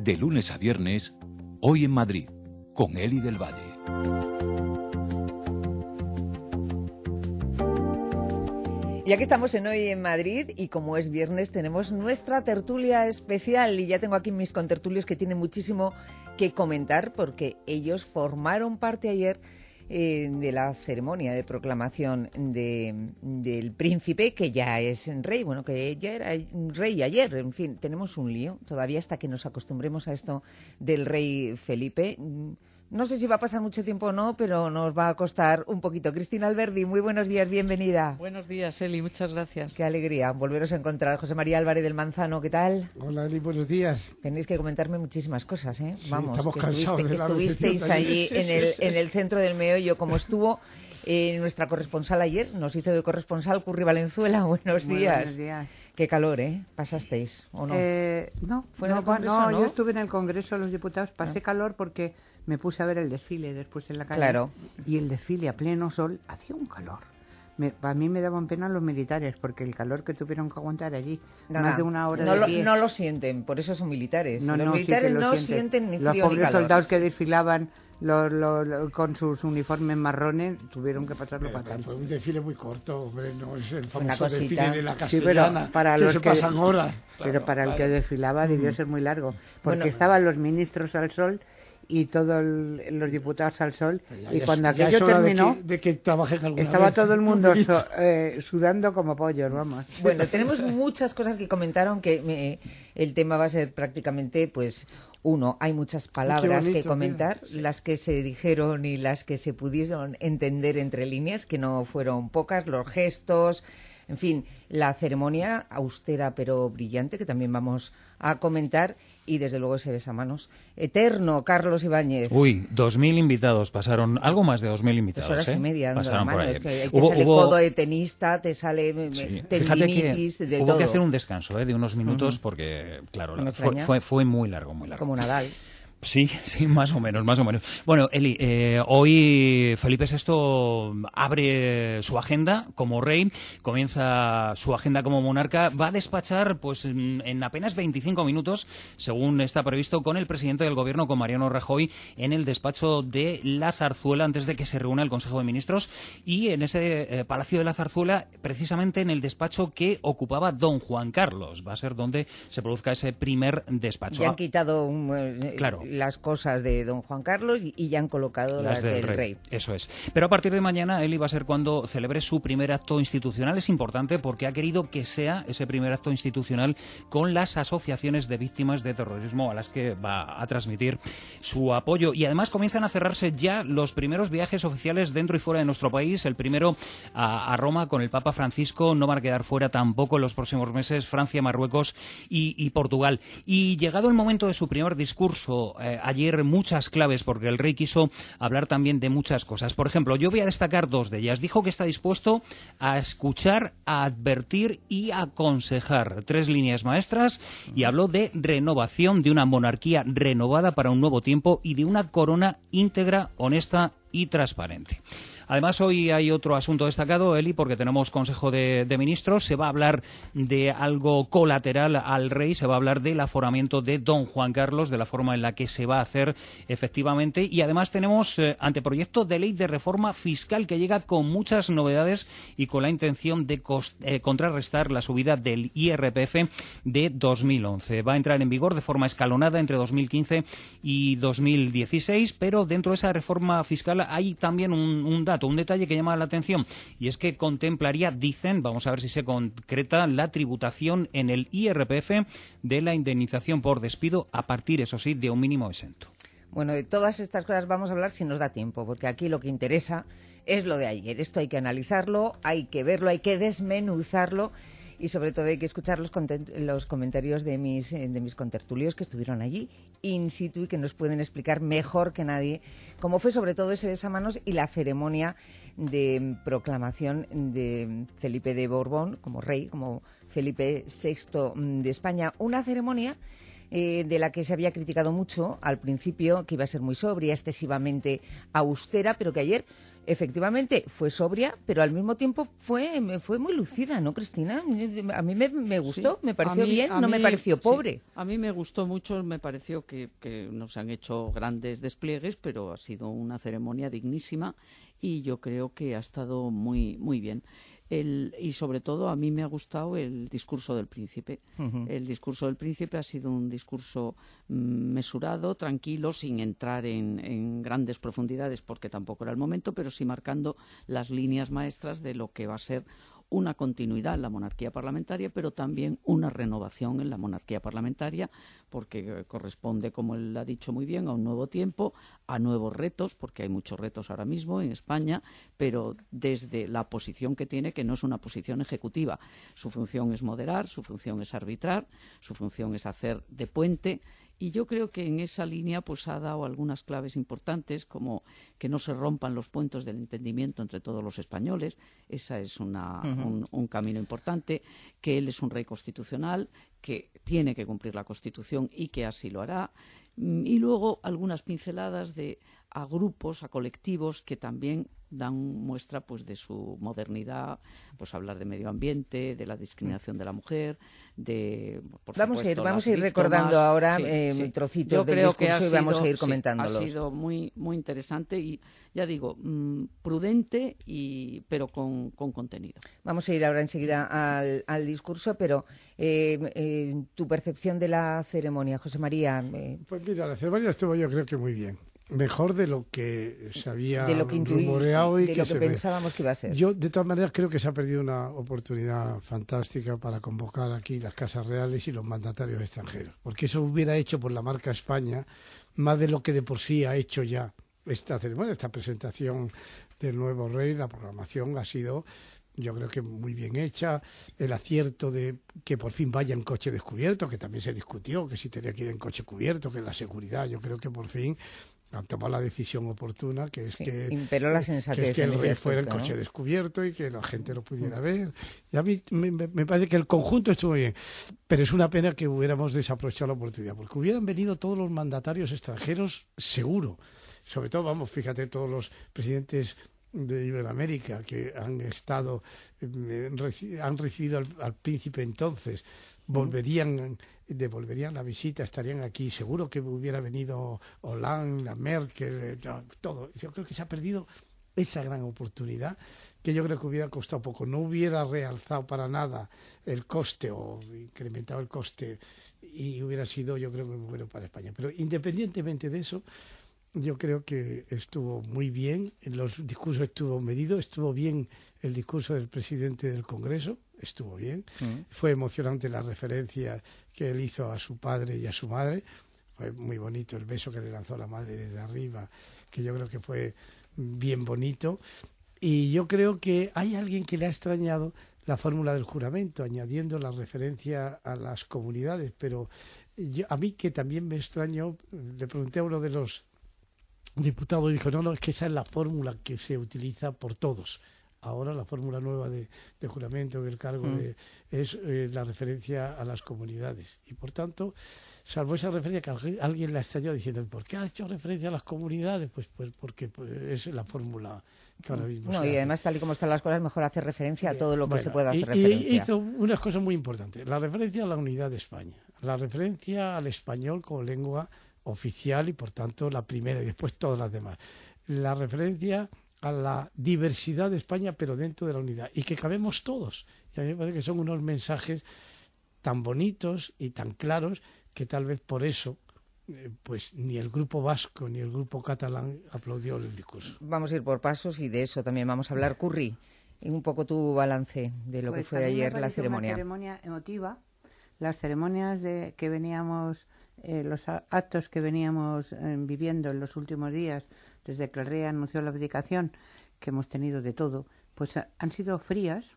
De lunes a viernes, Hoy en Madrid, con Eli del Valle. Y aquí estamos en Hoy en Madrid y como es viernes tenemos nuestra tertulia especial y ya tengo aquí mis contertulios que tienen muchísimo que comentar porque ellos formaron parte ayer de la ceremonia de proclamación del príncipe, que ya es rey, bueno, que ya era rey ayer. En fin, tenemos un lío todavía hasta que nos acostumbremos a esto del rey Felipe. No sé si va a pasar mucho tiempo o no, pero nos va a costar un poquito. Cristina Alberdi, muy buenos días, bienvenida. Buenos días, Eli, muchas gracias. Qué alegría volveros a encontrar. José María Álvarez del Manzano, ¿qué tal? Hola, Eli, buenos días. Tenéis que comentarme muchísimas cosas, ¿eh? Sí, vamos, estamos cansados de la estuvisteis allí en el centro del meollo, como estuvo nuestra corresponsal ayer, nos hizo de corresponsal Curri Valenzuela. Buenos días. Buenos días. Qué calor, ¿eh? ¿Pasasteis o no? No, yo estuve en el Congreso de los Diputados, pasé calor porque me puse a ver el desfile después en la calle. Claro. Y el desfile a pleno sol hacía un calor. A mí me daban pena los militares porque el calor que tuvieron que aguantar allí, más de una hora de pie. No lo sienten, por eso son militares. Los militares sí no sienten ni frío ni calor. Los pobres soldados que desfilaban con sus uniformes marrones tuvieron que pasarlo fatal. Fue un desfile muy corto, hombre, no es el Una famoso desfile de la Sí, Castellana, pero para que los se pasan horas. Pero para el que desfilaba debió ser muy largo, porque Bueno, estaban los ministros al sol y todos los diputados al sol, y cuando ya aquello es hora terminó, de que trabajen alguna estaba vez. todo el mundo sudando como pollos, vamos. Bueno, tenemos muchas cosas que comentar, aunque el tema va a ser prácticamente, pues, uno, hay muchas palabras que comentar, las que se dijeron y las que se pudieron entender entre líneas, que no fueron pocas, los gestos, en fin, la ceremonia austera pero brillante, que también vamos a comentar, y desde luego ese besamanos eterno, Carlos Ibáñez. Uy, 2.000 invitados pasaron, algo más de 2.000 invitados. 2 horas y media dando la mano, es que sale codo de tenista, te sale tendinitis, de todo. Hubo que hacer un descanso de unos minutos porque, claro, fue muy largo, muy largo. Como Nadal. Sí, más o menos. Bueno, Eli, hoy Felipe VI abre su agenda como rey, comienza su agenda como monarca, va a despachar pues en apenas 25 minutos, según está previsto, con el presidente del gobierno, con Mariano Rajoy, en el despacho de la Zarzuela antes de que se reúna el Consejo de Ministros, y en ese Palacio de la Zarzuela, precisamente en el despacho que ocupaba don Juan Carlos, va a ser donde se produzca ese primer despacho. Ya han quitado claro, las cosas de don Juan Carlos y ya han colocado las del rey. Eso es. Pero a partir de mañana, Eli, va a ser cuando celebre su primer acto institucional. Es importante porque ha querido que sea ese primer acto institucional con las asociaciones de víctimas de terrorismo a las que va a transmitir su apoyo. Y además comienzan a cerrarse ya los primeros viajes oficiales dentro y fuera de nuestro país. El primero a Roma con el Papa Francisco. No van a quedar fuera tampoco en los próximos meses Francia, Marruecos y Portugal. Y llegado el momento de su primer discurso, ayer muchas claves, porque el rey quiso hablar también de muchas cosas. Por ejemplo, yo voy a destacar 2 de ellas. Dijo que está dispuesto a escuchar, a advertir y a aconsejar. 3 líneas maestras, y habló de renovación, de una monarquía renovada para un nuevo tiempo y de una corona íntegra, honesta y transparente. Además, hoy hay otro asunto destacado, Eli, porque tenemos Consejo de Ministros. Se va a hablar de algo colateral al rey, se va a hablar del aforamiento de don Juan Carlos, de la forma en la que se va a hacer efectivamente. Y además tenemos anteproyecto de ley de reforma fiscal que llega con muchas novedades y con la intención de contrarrestar la subida del IRPF de 2011. Va a entrar en vigor de forma escalonada entre 2015 y 2016, pero dentro de esa reforma fiscal hay también un dato, un detalle que llama la atención, y es que contemplaría, dicen, vamos a ver si se concreta, la tributación en el IRPF de la indemnización por despido a partir, eso sí, de un mínimo exento. Bueno, de todas estas cosas vamos a hablar si nos da tiempo, porque aquí lo que interesa es lo de ayer. Esto hay que analizarlo, hay que verlo, hay que desmenuzarlo y sobre todo hay que escuchar los comentarios de mis contertulios que estuvieron allí in situ y que nos pueden explicar mejor que nadie cómo fue sobre todo ese besamanos y la ceremonia de proclamación de Felipe de Borbón como rey, como Felipe VI de España. Una ceremonia de la que se había criticado mucho al principio, que iba a ser muy sobria, excesivamente austera, pero que ayer efectivamente fue sobria, pero al mismo tiempo fue muy lucida, ¿no, Cristina? A mí me gustó, Sí. me pareció bien, no me mí, pareció pobre. Sí. A mí me gustó mucho, me pareció que no se han hecho grandes despliegues, pero ha sido una ceremonia dignísima y yo creo que ha estado muy, muy bien. Y sobre todo a mí me ha gustado el discurso del príncipe. El discurso del príncipe ha sido un discurso mesurado, tranquilo, sin entrar en grandes profundidades porque tampoco era el momento, pero sí marcando las líneas maestras de lo que va a ser una continuidad en la monarquía parlamentaria, pero también una renovación en la monarquía parlamentaria, porque corresponde, como él ha dicho muy bien, a un nuevo tiempo, a nuevos retos, porque hay muchos retos ahora mismo en España, pero desde la posición que tiene, que no es una posición ejecutiva. Su función es moderar, su función es arbitrar, su función es hacer de puente. Y yo creo que en esa línea pues ha dado algunas claves importantes, como que no se rompan los puentes del entendimiento entre todos los españoles. Esa es un camino importante, que él es un rey constitucional, que tiene que cumplir la Constitución y que así lo hará. Y luego algunas pinceladas a grupos, a colectivos que también dan muestra pues de su modernidad, pues hablar de medio ambiente, de la discriminación de la mujer, vamos a ir recordando ahora trocitos del discurso y vamos a ir comentándolos. Ha sido muy, muy interesante y, ya digo, prudente, pero con contenido. Vamos a ir ahora enseguida al discurso, pero tu percepción de la ceremonia, José María. Pues mira, la ceremonia estuvo yo creo que muy bien. Mejor de lo que se había rumoreado y de lo que pensábamos que iba a ser. Yo, de todas maneras, creo que se ha perdido una oportunidad fantástica para convocar aquí las casas reales y los mandatarios extranjeros, porque eso hubiera hecho por la marca España más de lo que de por sí ha hecho ya esta ceremonia, esta presentación del nuevo rey. La programación ha sido, yo creo que muy bien hecha. El acierto de que por fin vaya en coche descubierto, que también se discutió, que si tenía que ir en coche cubierto, que la seguridad, yo creo que por fin han tomado la decisión oportuna, que es que imperó la sensatez, que el rey fuera en coche descubierto y que la gente lo pudiera ver. Y a mí me parece que el conjunto estuvo bien, pero es una pena que hubiéramos desaprovechado la oportunidad, porque hubieran venido todos los mandatarios extranjeros seguro. Sobre todo, fíjate, todos los presidentes de Iberoamérica que han estado, han recibido al príncipe entonces, devolverían la visita, estarían aquí. Seguro que hubiera venido Hollande, la Merkel, todo. Yo creo que se ha perdido esa gran oportunidad, que yo creo que hubiera costado poco. No hubiera realzado para nada el coste o incrementado el coste y hubiera sido, yo creo, muy bueno para España. Pero independientemente de eso, yo creo que estuvo muy bien, los discursos estuvo medido, estuvo bien el discurso del presidente del Congreso, estuvo bien. Fue emocionante la referencia que él hizo a su padre y a su madre, fue muy bonito el beso que le lanzó la madre desde arriba, que yo creo que fue bien bonito. Y yo creo que hay alguien que le ha extrañado la fórmula del juramento, añadiendo la referencia a las comunidades, pero a mí, que también me extrañó, le pregunté a uno de los diputados y dijo, no, es que esa es la fórmula que se utiliza por todos. Ahora la fórmula nueva de juramento, el cargo es la referencia a las comunidades. Y por tanto, salvo esa referencia que alguien la extrañó diciendo, ¿por qué ha hecho referencia a las comunidades? Pues porque es la fórmula que ahora mismo y además, tal y como están las cosas, mejor hacer referencia a todo lo que se pueda hacer referencia. Y hizo unas cosas muy importantes. La referencia a la unidad de España, la referencia al español como lengua oficial y por tanto la primera y después todas las demás. La referencia a la diversidad de España pero dentro de la unidad y que cabemos todos. Y a mí me parece que son unos mensajes tan bonitos y tan claros que tal vez por eso pues ni el grupo vasco ni el grupo catalán aplaudió el discurso. Vamos a ir por pasos y de eso también vamos a hablar. Curri, un poco tu balance de lo que fue ayer la ceremonia. Una ceremonia emotiva. Las ceremonias que veníamos, los actos que veníamos viviendo en los últimos días, desde que el rey anunció la abdicación, que hemos tenido de todo, pues han sido frías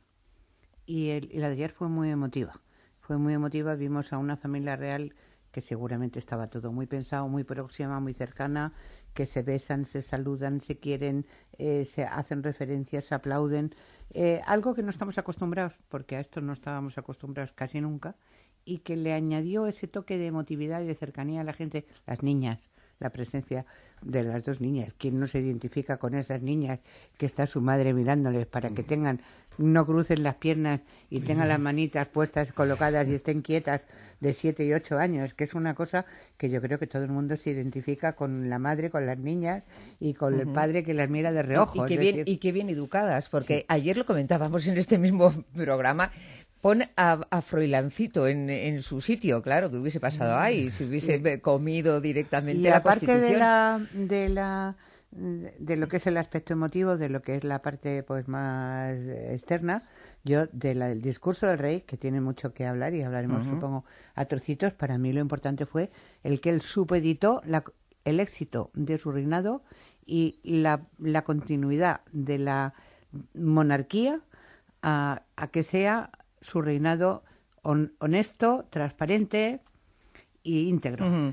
y la de ayer fue muy emotiva. Fue muy emotiva, vimos a una familia real que seguramente estaba todo muy pensado, muy próxima, muy cercana, que se besan, se saludan, se quieren, se hacen referencias, se aplauden. Algo que no estamos acostumbrados, porque a esto no estábamos acostumbrados casi nunca, y que le añadió ese toque de emotividad y de cercanía a la gente, las niñas, la presencia de las dos niñas. ¿Quién no se identifica con esas niñas que está su madre mirándoles para que no crucen las piernas y tengan las manitas puestas, colocadas y estén quietas, de 7 y 8 años? Que es una cosa que yo creo que todo el mundo se identifica con la madre, con las niñas y con el padre que las mira de reojo. Y qué bien educadas, porque ayer lo comentábamos en este mismo programa. Pon a Froilancito en su sitio, claro, que hubiese pasado ahí, si hubiese comido directamente y la aparte Constitución. de lo que es el aspecto emotivo, de lo que es la parte pues más externa, yo del discurso del rey, que tiene mucho que hablar y hablaremos supongo a trocitos, para mí lo importante fue el que él supeditó el éxito de su reinado y la continuidad de la monarquía a que sea su reinado honesto, transparente e íntegro.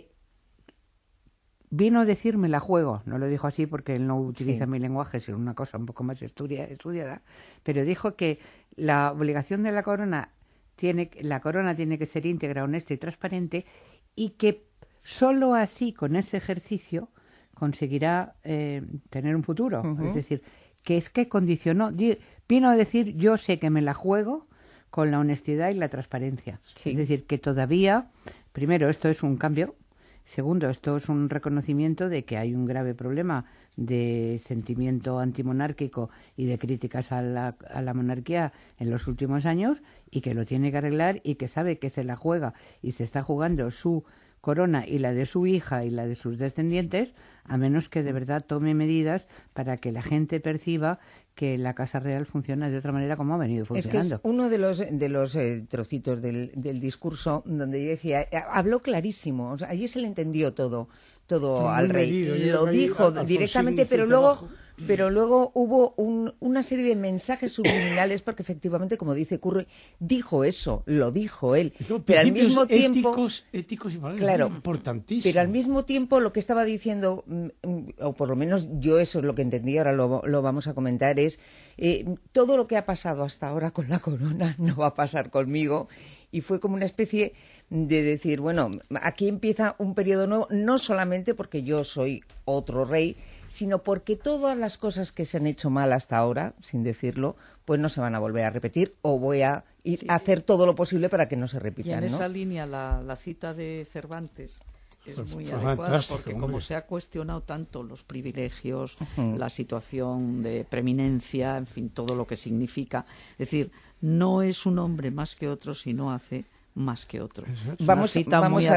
Vino a decirme la juego, no lo dijo así porque él no utiliza mi lenguaje, sino una cosa un poco más estudiada, pero dijo que la obligación de la corona tiene que ser íntegra, honesta y transparente, y que sólo así, con ese ejercicio, conseguirá tener un futuro. Es decir, que condicionó, vino a decir, yo sé que me la juego con la honestidad y la transparencia. Sí. Es decir, que todavía, primero, esto es un cambio. Segundo, esto es un reconocimiento de que hay un grave problema de sentimiento antimonárquico y de críticas a la monarquía en los últimos años, y que lo tiene que arreglar, y que sabe que se la juega y se está jugando su corona y la de su hija y la de sus descendientes, a menos que de verdad tome medidas para que la gente perciba que la Casa Real funciona de otra manera como ha venido funcionando. Es que es uno de los trocitos del discurso donde yo decía, habló clarísimo, o sea, allí se le entendió todo al rey. Medido, lo dijo directamente, pero luego hubo una serie de mensajes subliminales, porque efectivamente, como dice Curro, dijo eso, lo dijo él. Pero al mismo tiempo, éticos y morales, claro, importantísimos. pero al mismo tiempo lo que estaba diciendo, o por lo menos yo eso es lo que entendí, ahora lo vamos a comentar, es todo lo que ha pasado hasta ahora con la corona no va a pasar conmigo. Y fue como una especie de decir, bueno, aquí empieza un periodo nuevo, no solamente porque yo soy otro rey, sino porque todas las cosas que se han hecho mal hasta ahora, sin decirlo, pues no se van a volver a repetir, o voy a hacer todo lo posible para que no se repitan. Y en ¿no? esa línea la cita de Cervantes es muy adecuada, porque como se ha cuestionado tanto los privilegios, la situación de preeminencia, en fin, todo lo que significa, es decir, no es un hombre más que otro si no hace más que otro. Vamos a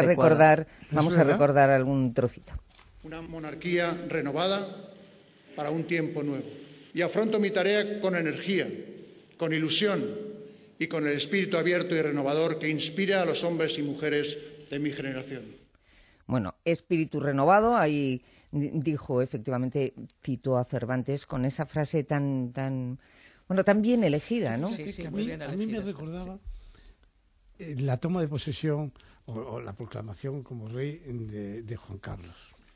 recordar algún trocito. Una monarquía renovada para un tiempo nuevo. Y afronto mi tarea con energía, con ilusión y con el espíritu abierto y renovador que inspira a los hombres y mujeres de mi generación. Bueno, espíritu renovado, ahí dijo, efectivamente, citó a Cervantes con esa frase tan bien elegida, ¿no? Sí, a mí me recordaba la toma de posesión o la proclamación como rey de Juan Carlos.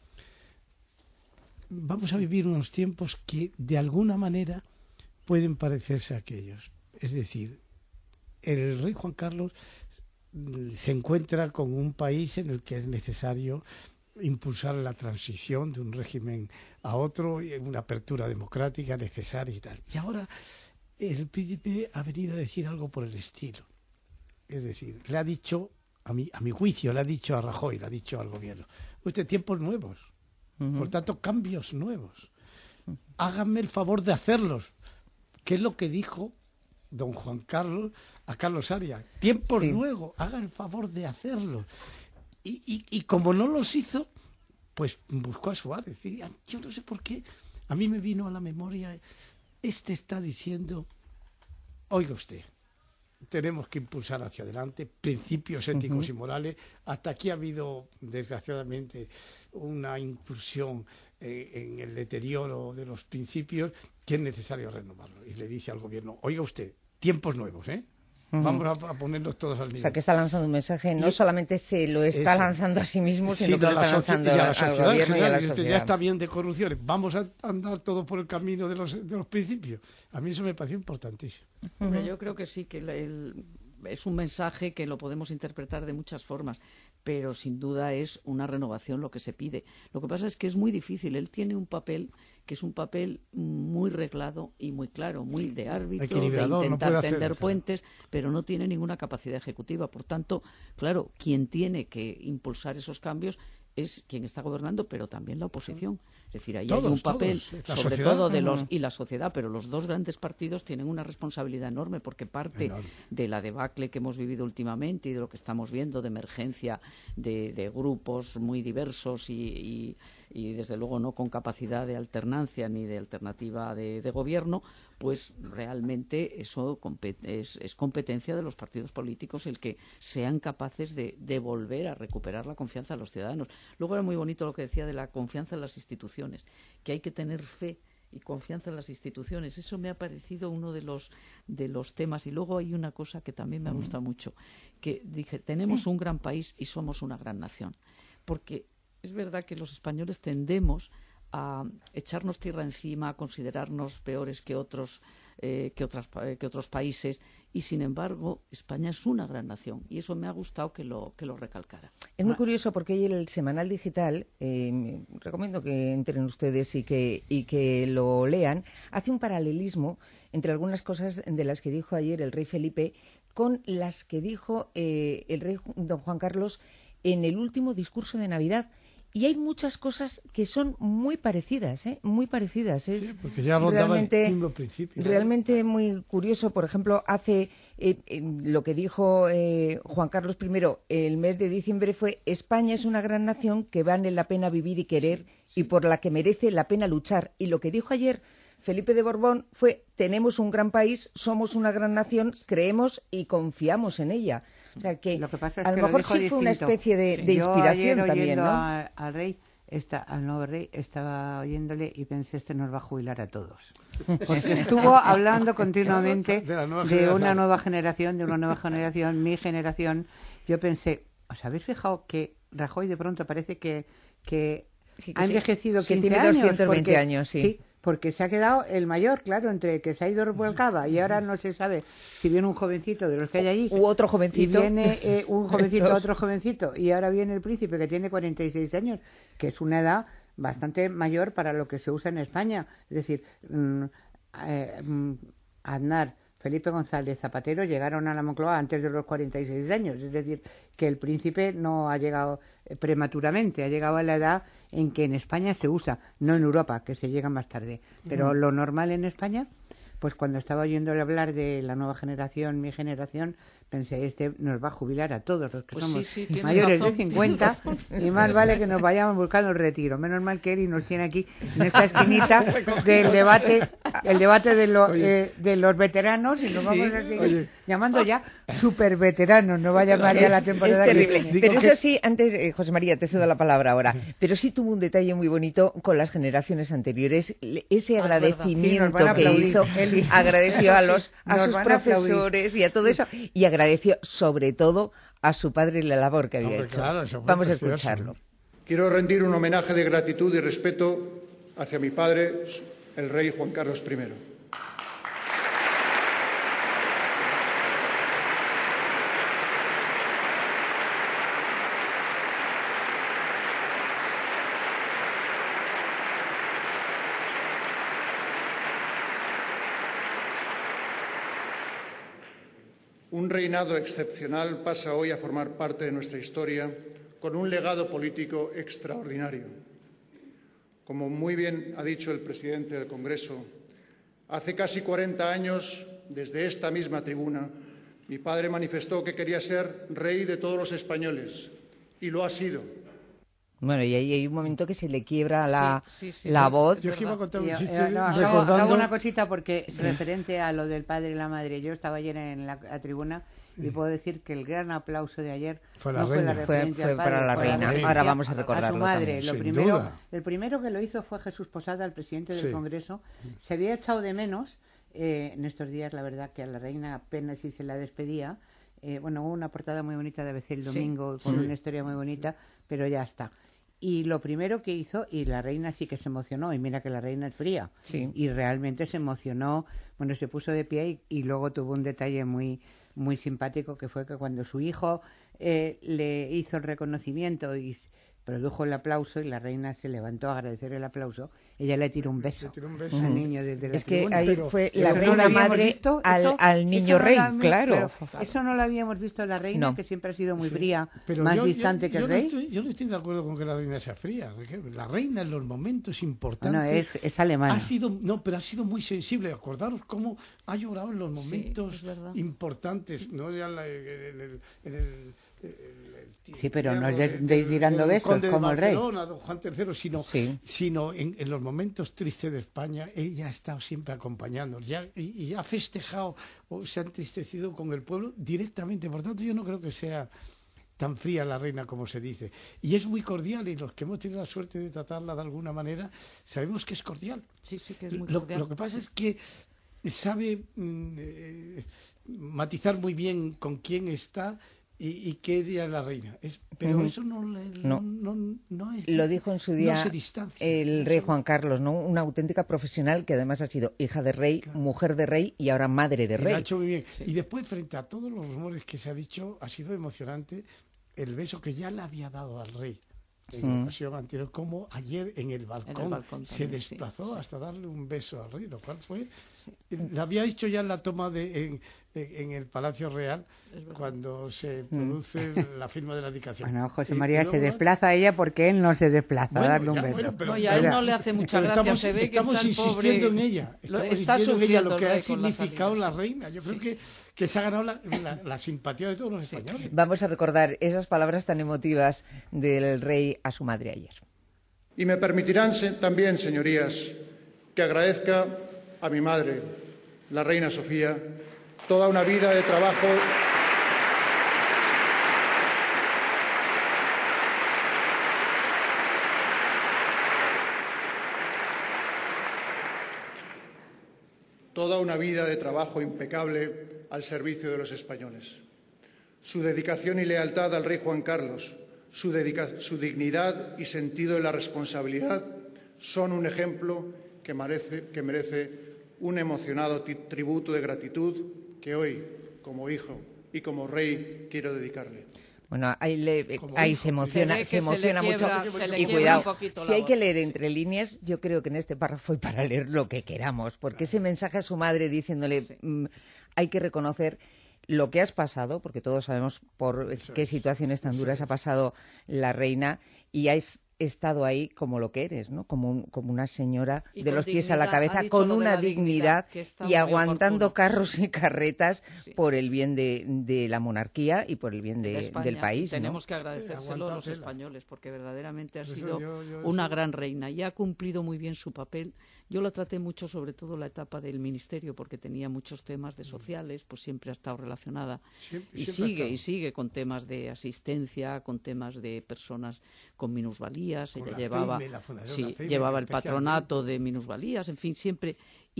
Vamos a vivir unos tiempos que de alguna manera pueden parecerse a aquellos. Es decir, el rey Juan Carlos se encuentra con un país en el que es necesario impulsar la transición de un régimen a otro, y una apertura democrática necesaria y tal. Y ahora el príncipe ha venido a decir algo por el estilo. Es decir, le ha dicho, a mi juicio, le ha dicho a Rajoy, le ha dicho al gobierno, usted, tiempos nuevos, por tanto, cambios nuevos. Háganme el favor de hacerlos. ¿Qué es lo que dijo don Juan Carlos a Carlos Arias? Tiempos nuevos, haga el favor de hacerlos. Y como no los hizo, pues buscó a Suárez. Y yo no sé por qué, a mí me vino a la memoria, está diciendo, oiga usted, tenemos que impulsar hacia adelante principios éticos y morales. Hasta aquí ha habido, desgraciadamente, una incursión en el deterioro de los principios que es necesario renovarlo. Y le dice al gobierno, oiga usted, tiempos nuevos, vamos a ponernos todos al nivel. O sea, que está lanzando un mensaje, no solamente se lo está lanzando a sí mismo, sino que lo está lanzando al gobierno y a la sociedad. Ya está bien de corrupciones, vamos a andar todos por el camino de los principios. A mí eso me pareció importantísimo. Hombre, yo creo que sí, que es un mensaje que lo podemos interpretar de muchas formas, pero sin duda es una renovación lo que se pide. Lo que pasa es que es muy difícil. Él tiene un papel que es un papel muy reglado y muy claro, muy de árbitro, de intentar tender puentes, pero no tiene ninguna capacidad ejecutiva. Por tanto, claro, quien tiene que impulsar esos cambios es quien está gobernando, pero también la oposición. Es decir, ahí hay un papel, sobre todo de los y la sociedad, pero los dos grandes partidos tienen una responsabilidad enorme, porque parte de la debacle que hemos vivido últimamente y de lo que estamos viendo de emergencia de grupos muy diversos y desde luego no con capacidad de alternancia ni de alternativa de gobierno, pues realmente eso es competencia de los partidos políticos el que sean capaces de volver a recuperar la confianza de los ciudadanos. Luego era muy bonito lo que decía de la confianza en las instituciones, que hay que tener fe y confianza en las instituciones. Eso me ha parecido uno de los temas. Y luego hay una cosa que también me gusta mucho, que dije, tenemos un gran país y somos una gran nación. Porque es verdad que los españoles tendemos a echarnos tierra encima, a considerarnos peores que otros países, y sin embargo España es una gran nación, y eso me ha gustado que lo recalcara. Es muy curioso porque hoy el Semanal Digital, recomiendo que entren ustedes y que lo lean, hace un paralelismo entre algunas cosas de las que dijo ayer el rey Felipe con las que dijo el rey don Juan Carlos en el último discurso de Navidad. Y hay muchas cosas que son muy parecidas, muy parecidas. Es porque ya rondaba el mismo principio. Realmente muy curioso. Por ejemplo, hace lo que dijo Juan Carlos I el mes de diciembre fue: España es una gran nación que vale la pena vivir y querer y por la que merece la pena luchar. Y lo que dijo ayer Felipe de Borbón fue: tenemos un gran país, somos una gran nación, creemos y confiamos en ella. O sea que, lo que pasa es a lo mejor sí fue una especie de inspiración yo ayer, también, ¿no? Al rey, al nuevo rey, estaba oyéndole y pensé, este nos va a jubilar a todos. Porque estuvo hablando continuamente de una nueva generación, mi generación. Yo pensé, ¿os habéis fijado que Rajoy de pronto parece que ha envejecido 15 tiene años? 220 años, sí. Porque se ha quedado el mayor, claro, entre que se ha ido revuelcada y ahora no se sabe si viene un jovencito de los que hay allí. U otro jovencito. Y viene un jovencito, otro jovencito. Y ahora viene el príncipe, que tiene 46 años, que es una edad bastante mayor para lo que se usa en España. Es decir, Aznar, Felipe González, Zapatero llegaron a la Moncloa antes de los 46 años. Es decir, que el príncipe no ha llegado prematuramente, ha llegado a la edad en que en España se usa, no en Europa, que se llega más tarde. Pero lo normal en España, pues cuando estaba oyéndole hablar de la nueva generación, mi generación, pensé, este nos va a jubilar a todos los que somos mayores de 50 y más vale que nos vayamos buscando el retiro. Menos mal que Eri nos tiene aquí en esta esquinita del debate, el debate de los veteranos, y nos vamos a seguir llamando ya super veteranos, nos va a llamar ya la temporada. Es terrible. Pero eso sí, antes, José María, te cedo la palabra ahora, pero sí tuvo un detalle muy bonito con las generaciones anteriores, ese agradecimiento que hizo, agradeció a sus profesores y a todo eso, y agradeció sobre todo a su padre y la labor que había hecho. Claro, vamos a escucharlo. Quiero rendir un homenaje de gratitud y respeto hacia mi padre, el rey Juan Carlos I. Un reinado excepcional pasa hoy a formar parte de nuestra historia con un legado político extraordinario. Como muy bien ha dicho el presidente del Congreso, hace casi 40 años, desde esta misma tribuna, mi padre manifestó que quería ser rey de todos los españoles, y lo ha sido. Bueno, y ahí hay un momento que se le quiebra la voz. Yo iba a contar un chiste recordando... Hago una cosita porque referente a lo del padre y la madre. Yo estaba ayer en la tribuna y puedo decir que el gran aplauso de ayer fue no fue la referencia fue al padre, para la reina. Ahora vamos a recordarlo a su madre. también. El primero que lo hizo fue Jesús Posada, el presidente del Congreso. Se había echado de menos en estos días, la verdad, que a la reina apenas si se la despedía. Hubo una portada muy bonita de ABC el domingo con una historia muy bonita, pero ya está. Y lo primero que hizo, y la reina sí que se emocionó, y mira que la reina es fría, y realmente se emocionó, se puso de pie y luego tuvo un detalle muy muy simpático, que fue que cuando su hijo le hizo el reconocimiento y produjo el aplauso y la reina se levantó a agradecer el aplauso, ella le tiró un beso, al niño desde la Es que tribuna. ahí fue la Eso no reina lo habíamos madre visto, al niño no rey, lo habíamos- claro. pero eso no lo habíamos visto la reina, No. que siempre ha sido muy Sí, fría, pero más yo- distante que el yo rey. yo no estoy de acuerdo con que la reina sea fría. La reina en los momentos importantes Bueno, es alemana. pero ha sido muy sensible. Acordaros cómo ha llorado en los momentos es verdad. importantes, no ya Sí, pero no es entierro de ir tirando del besos conde de como el rey. Barcelona, don Juan III, sino en los momentos tristes de España, ella ha estado siempre acompañándonos y ha festejado o se ha entristecido con el pueblo directamente. Por tanto, yo no creo que sea tan fría la reina como se dice. Y es muy cordial, y los que hemos tenido la suerte de tratarla de alguna manera, sabemos que es cordial. Sí, que es muy Lo cordial. que pasa es que sabe matizar muy bien con quién está y qué día es la reina. Pero eso no es... Lo dijo en su día no se distancia. el rey Juan Carlos, ¿no? Una auténtica profesional que además ha sido hija de rey, mujer de rey y ahora madre de Y lo rey. ha hecho muy bien. Y después, frente a todos los rumores que se ha dicho, ha sido emocionante el beso que ya le había dado al rey en la ocasión anterior, como ayer en el balcón, se también, desplazó hasta darle un beso al rey, lo cual fue... Le había dicho ya en la toma en el Palacio Real, cuando se produce la firma de la abdicación. Bueno, José Y María luego- se desplaza a ella porque él no se desplaza a Bueno, darle un ya, beso. bueno, pero- No, y a él no le hace mucha pero gracia, se ve que estamos está el insistiendo pobre- en ella. Lo- Estamos está insistiendo en ella sufriendo lo que el ha rey con la significado salida, la reina. Yo creo que se ha ganado la simpatía de todos los españoles. Vamos a recordar esas palabras tan emotivas del rey a su madre ayer. Y me permitirán también, señorías, que agradezca a mi madre, la reina Sofía, toda una vida de trabajo impecable al servicio de los españoles. Su dedicación y lealtad al rey Juan Carlos, su dignidad y sentido de la responsabilidad son un ejemplo que merece un emocionado tributo de gratitud que hoy, como hijo y como rey, quiero dedicarle. Bueno, ahí se emociona, Se ve que se emociona se le quiebra- mucho. se le Y quiebra cuidado, un poquito si la hay voz. que leer entre líneas, yo creo que en este párrafo hay para leer lo que queramos, porque ese mensaje a su madre diciéndole hay que reconocer lo que has pasado, porque todos sabemos por qué situaciones tan duras ha pasado la reina, y has estado ahí como lo que eres, ¿no? Como una señora Y de con los pies a la dignidad, ha cabeza, dicho con lo de una la dignidad que está y muy aguantando oportuno. carros y carretas por el bien de la monarquía y por el bien de España. del país, ¿no? Tenemos que agradecérselo a los aguantársela. españoles porque verdaderamente ha Por eso sido yo una eso- gran reina y ha cumplido muy bien su papel. Yo la traté mucho, sobre todo la etapa del ministerio, porque tenía muchos temas de sociales, pues siempre ha estado relacionada Siempre y ha estado. sigue con temas de asistencia, con temas de personas con minusvalías. Con Ella la llevaba, CEIME, la Fundación La CEIME, llevaba el especialmente. patronato de minusvalías, en fin, siempre.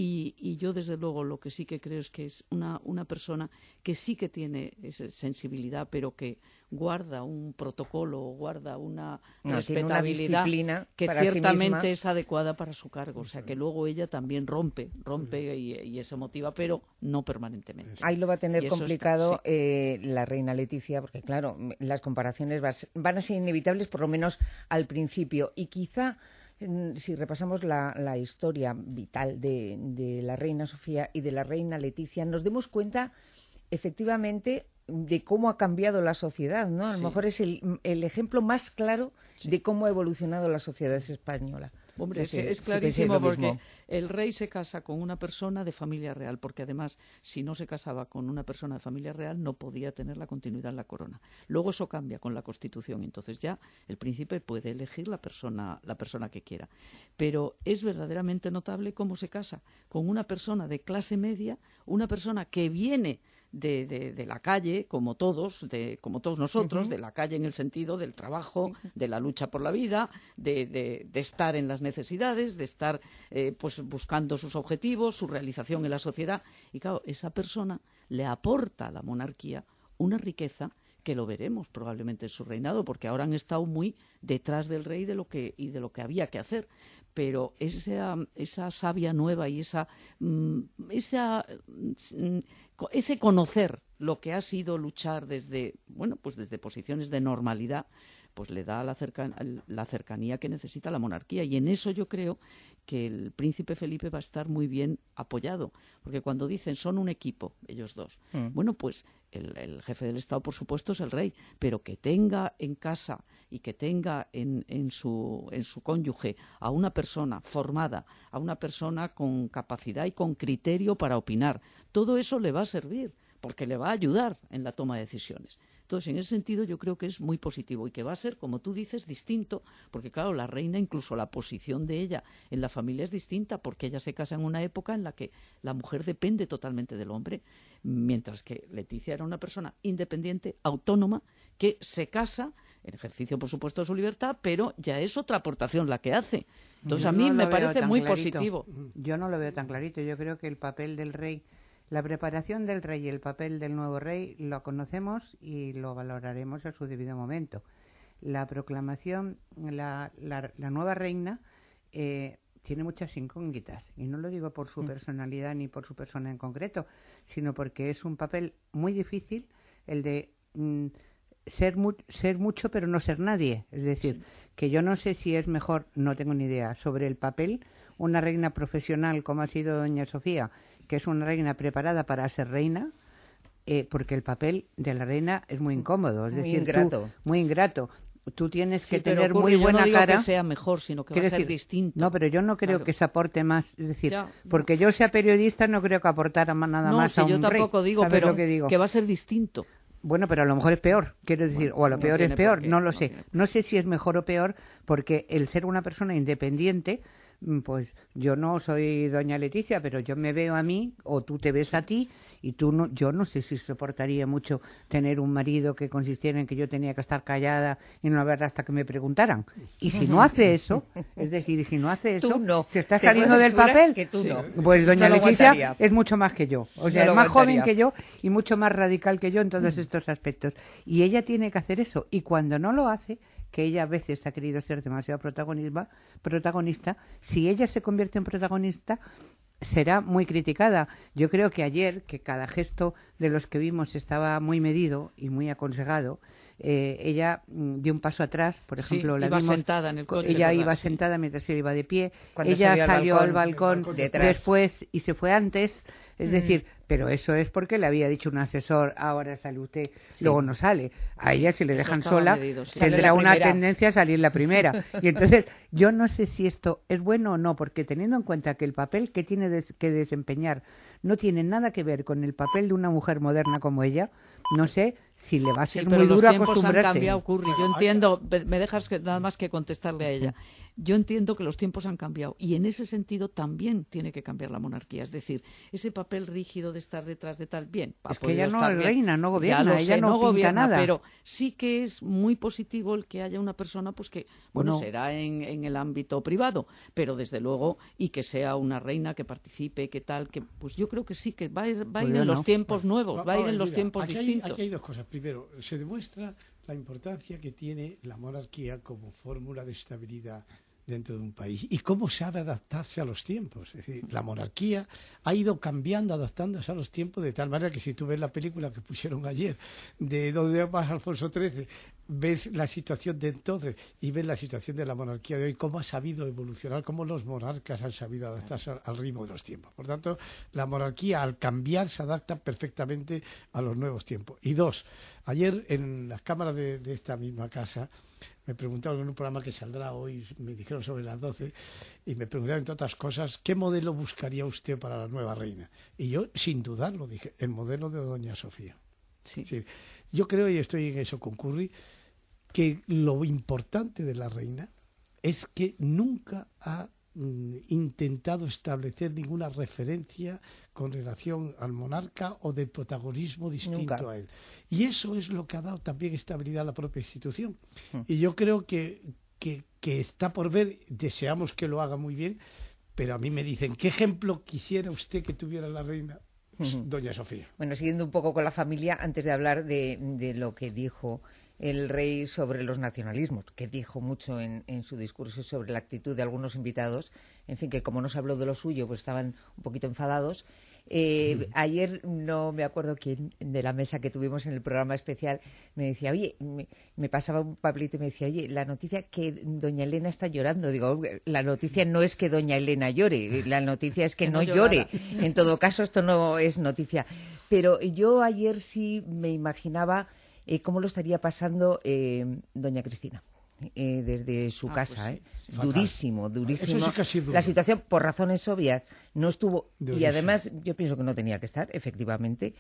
Y yo, desde luego, lo que sí que creo es que es una persona que sí que tiene esa sensibilidad, pero que guarda un protocolo, guarda una Tiene una respetabilidad disciplina que para sí ciertamente misma. es adecuada para su cargo. O sea, que luego ella también rompe y es emotiva, pero no permanentemente. Ahí lo va a tener Y eso complicado está, la reina Leticia, porque claro, las comparaciones van a ser inevitables, por lo menos al principio. Y quizá, si repasamos la historia vital de la reina Sofía y de la reina Leticia, nos demos cuenta, efectivamente, de cómo ha cambiado la sociedad, ¿no? A lo mejor es el ejemplo más claro de cómo ha evolucionado la sociedad española. Hombre, No sé es si clarísimo pensáis lo porque mismo. el rey se casa con una persona de familia real, porque además, si no se casaba con una persona de familia real, no podía tener la continuidad en la corona. Luego eso cambia con la Constitución, entonces ya el príncipe puede elegir la persona que quiera. Pero es verdaderamente notable cómo se casa con una persona de clase media, una persona que viene de la calle, como todos nosotros, de la calle en el sentido del trabajo, de la lucha por la vida, de estar en las necesidades, de estar pues buscando sus objetivos, su realización en la sociedad. Y claro, esa persona le aporta a la monarquía una riqueza que lo veremos probablemente en su reinado, porque ahora han estado muy detrás del rey de lo que había que hacer. Pero esa savia nueva y esa ese conocer lo que ha sido luchar desde posiciones de normalidad, pues le da la cercanía que necesita la monarquía. Y en eso yo creo que el príncipe Felipe va a estar muy bien apoyado, porque cuando dicen son un equipo, ellos dos, bueno, pues el jefe del Estado, por supuesto, es el rey, pero que tenga en casa y que tenga en su cónyuge a una persona formada, a una persona con capacidad y con criterio para opinar, todo eso le va a servir, porque le va a ayudar en la toma de decisiones. Entonces, en ese sentido, yo creo que es muy positivo y que va a ser, como tú dices, distinto, porque claro, la reina, incluso la posición de ella en la familia es distinta, porque ella se casa en una época en la que la mujer depende totalmente del hombre, mientras que Leticia era una persona independiente, autónoma, que se casa, en ejercicio, por supuesto, de su libertad, pero ya es otra aportación la que hace. Entonces, a mí me parece muy positivo. Yo no lo veo tan clarito. Yo creo que el papel del rey, la preparación del rey y el papel del nuevo rey lo conocemos y lo valoraremos a su debido momento. La proclamación, la nueva reina tiene muchas incógnitas, y no lo digo por su personalidad ni por su persona en concreto, sino porque es un papel muy difícil el de ser mucho pero no ser nadie. Es decir, que yo no sé si es mejor, no tengo ni idea, sobre el papel, una reina profesional como ha sido doña Sofía, que es una reina preparada para ser reina, porque el papel de la reina es muy incómodo, es decir, muy ingrato. Tú tienes que tener muy buena cara. Yo no digo que sea mejor, sino que va a ser distinto. No, pero yo no creo que se aporte más. Es decir, porque yo sea periodista no creo que aportara nada más a un rey. No, yo tampoco digo, pero que va a ser distinto. Bueno, pero a lo mejor es peor, quiero decir, o a lo peor es peor, no lo sé. No sé si es mejor o peor, porque el ser una persona independiente, pues yo no soy doña Leticia, pero yo me veo a mí, o tú te ves a ti, y yo no sé si soportaría mucho tener un marido que consistiera en que yo tenía que estar callada y no hablar hasta que me preguntaran. Y si no hace eso, es decir, si no hace eso, se está saliendo del papel, pues doña Leticia es mucho más que yo, o sea, es más joven que yo y mucho más radical que yo en todos estos aspectos. Y ella tiene que hacer eso, y cuando no lo hace, que ella a veces ha querido ser demasiado protagonista, si ella se convierte en protagonista, será muy criticada. Yo creo que ayer, que cada gesto de los que vimos estaba muy medido y muy aconsejado, ella dio un paso atrás, por ejemplo, la vimos sentada en el coche, ella iba sentada mientras él iba de pie, ella salió al balcón después y se fue antes, es decir, pero eso es porque le había dicho un asesor, ahora sale usted, luego no sale. A ella, si le dejan sola, tendrá una tendencia a salir la primera. Y entonces, yo no sé si esto es bueno o no, porque teniendo en cuenta que el papel que tiene que desempeñar no tiene nada que ver con el papel de una mujer moderna como ella, no sé si le va a ser muy duro acostumbrarse. Pero los tiempos han cambiado, Curry. Yo entiendo, me dejas nada más que contestarle a ella. Yo entiendo que los tiempos han cambiado y en ese sentido también tiene que cambiar la monarquía. Es decir, ese papel rígido de estar detrás de tal, bien. Es que ella no es reina, no gobierna, ella no gobierna nada. Pero sí que es muy positivo el que haya una persona pues que, bueno, será en el ámbito privado, pero desde luego, y que sea una reina que participe, que tal, que pues yo creo que sí, que va a ir en los tiempos nuevos, va a ir en los tiempos distintos. Aquí hay dos cosas. Primero, se demuestra la importancia que tiene la monarquía como fórmula de estabilidad dentro de un país y cómo sabe adaptarse a los tiempos. Es decir, la monarquía ha ido cambiando, adaptándose a los tiempos de tal manera que si tú ves la película que pusieron ayer de donde vas Alfonso XIII, ves la situación de entonces y ves la situación de la monarquía de hoy, cómo ha sabido evolucionar, cómo los monarcas han sabido adaptarse al ritmo de los tiempos. Por tanto, la monarquía al cambiar se adapta perfectamente a los nuevos tiempos. Y dos, ayer en las cámaras de esta misma casa me preguntaron en un programa que saldrá hoy, me dijeron sobre las 12, y me preguntaron, entre otras cosas, ¿qué modelo buscaría usted para la nueva reina? Y yo, sin dudarlo, dije, el modelo de doña Sofía. Sí. Sí. Yo creo, y estoy en eso con Curry, que lo importante de la reina es que nunca ha intentado establecer ninguna referencia con relación al monarca o del protagonismo distinto a él. Y eso es lo que ha dado también estabilidad a la propia institución. Y yo creo que está por ver, deseamos que lo haga muy bien, pero a mí me dicen, ¿qué ejemplo quisiera usted que tuviera la reina? Doña Sofía. Bueno, siguiendo un poco con la familia, antes de hablar de lo que dijo el rey sobre los nacionalismos, que dijo mucho en su discurso sobre la actitud de algunos invitados, en fin, que como no se habló de lo suyo, pues estaban un poquito enfadados. Ayer no me acuerdo quién de la mesa que tuvimos en el programa especial me decía, oye, me pasaba un papelito y me decía, oye, la noticia que doña Elena está llorando. Digo, la noticia no es que doña Elena llore, la noticia es que no llore. En todo caso, esto no es noticia. Pero yo ayer sí me imaginaba cómo lo estaría pasando doña Cristina. Desde su casa, pues sí. Durísimo. Eso sí que ha sido duro. La situación, por razones obvias, no estuvo, Durísimo. y además yo pienso que no tenía que estar, efectivamente,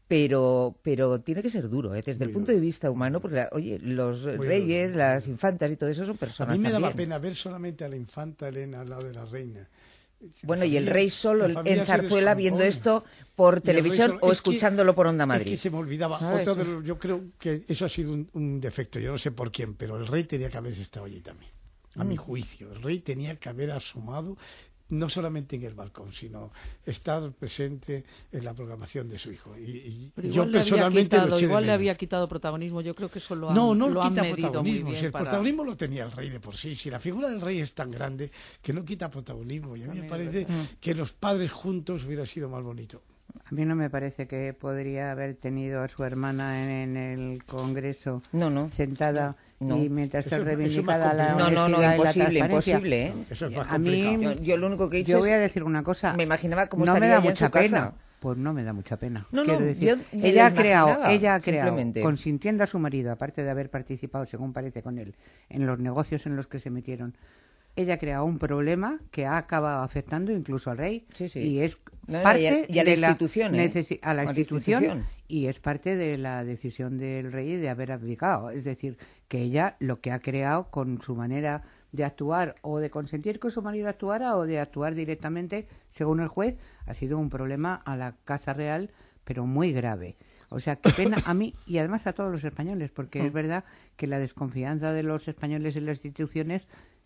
pero tiene que ser duro, desde el punto de vista humano, porque, oye, los reyes, duro. las infantas y todo eso son personas. A mí me daba también. pena ver solamente a la infanta Elena al lado de la reina. Bueno, y el rey solo La familia en se Zarzuela viendo descompone. esto por Y el rey televisión solo- o es que- escuchándolo por Onda Es Madrid. que se me olvidaba. ¿Sabes? Yo creo que eso ha sido un defecto. Yo no sé por quién, pero el rey tenía que haber estado allí también. A mi juicio. El rey tenía que haber asomado, no solamente en el balcón, sino estar presente en la programación de su hijo. Y Pero yo igual personalmente lo eché de igual le menos. había quitado protagonismo. Yo creo que eso lo han, No lo han quita medido muy protagonismo. bien Si el para- protagonismo lo tenía el rey de por sí. Si la figura del rey es tan grande que no quita protagonismo. Y a mí me parece que los padres juntos hubiera sido más bonito. A mí no me parece que podría haber tenido a su hermana en el Congreso No. sentada No. y mientras Eso se es más reivindicada la complicado. No, honestidad y la imposible, transparencia. imposible, ¿eh? Eso es más A mí- complicado. Yo lo único que he dicho Yo voy es, a decir una cosa. me imaginaba cómo no me estaría da ella en mucha su pena. casa. Pues no me da mucha pena. No, Quiero no, decir, yo me ella lo ha creado, imaginaba, simplemente. consintiendo a su marido, aparte de haber participado, según parece con él, en los negocios en los que se metieron, ella ha creado un problema que ha acabado afectando incluso al rey. Sí, sí. Y es No, parte y a la de la institución, ¿eh? a la A la institución, institución. y es parte de la decisión del rey de haber abdicado. Es decir, que ella lo que ha creado con su manera de actuar o de consentir que su marido actuara o de actuar directamente, según el juez, ha sido un problema a la Casa Real, pero muy grave. O sea, qué pena a mí y además a todos los españoles, porque es verdad que la desconfianza de los españoles en las instituciones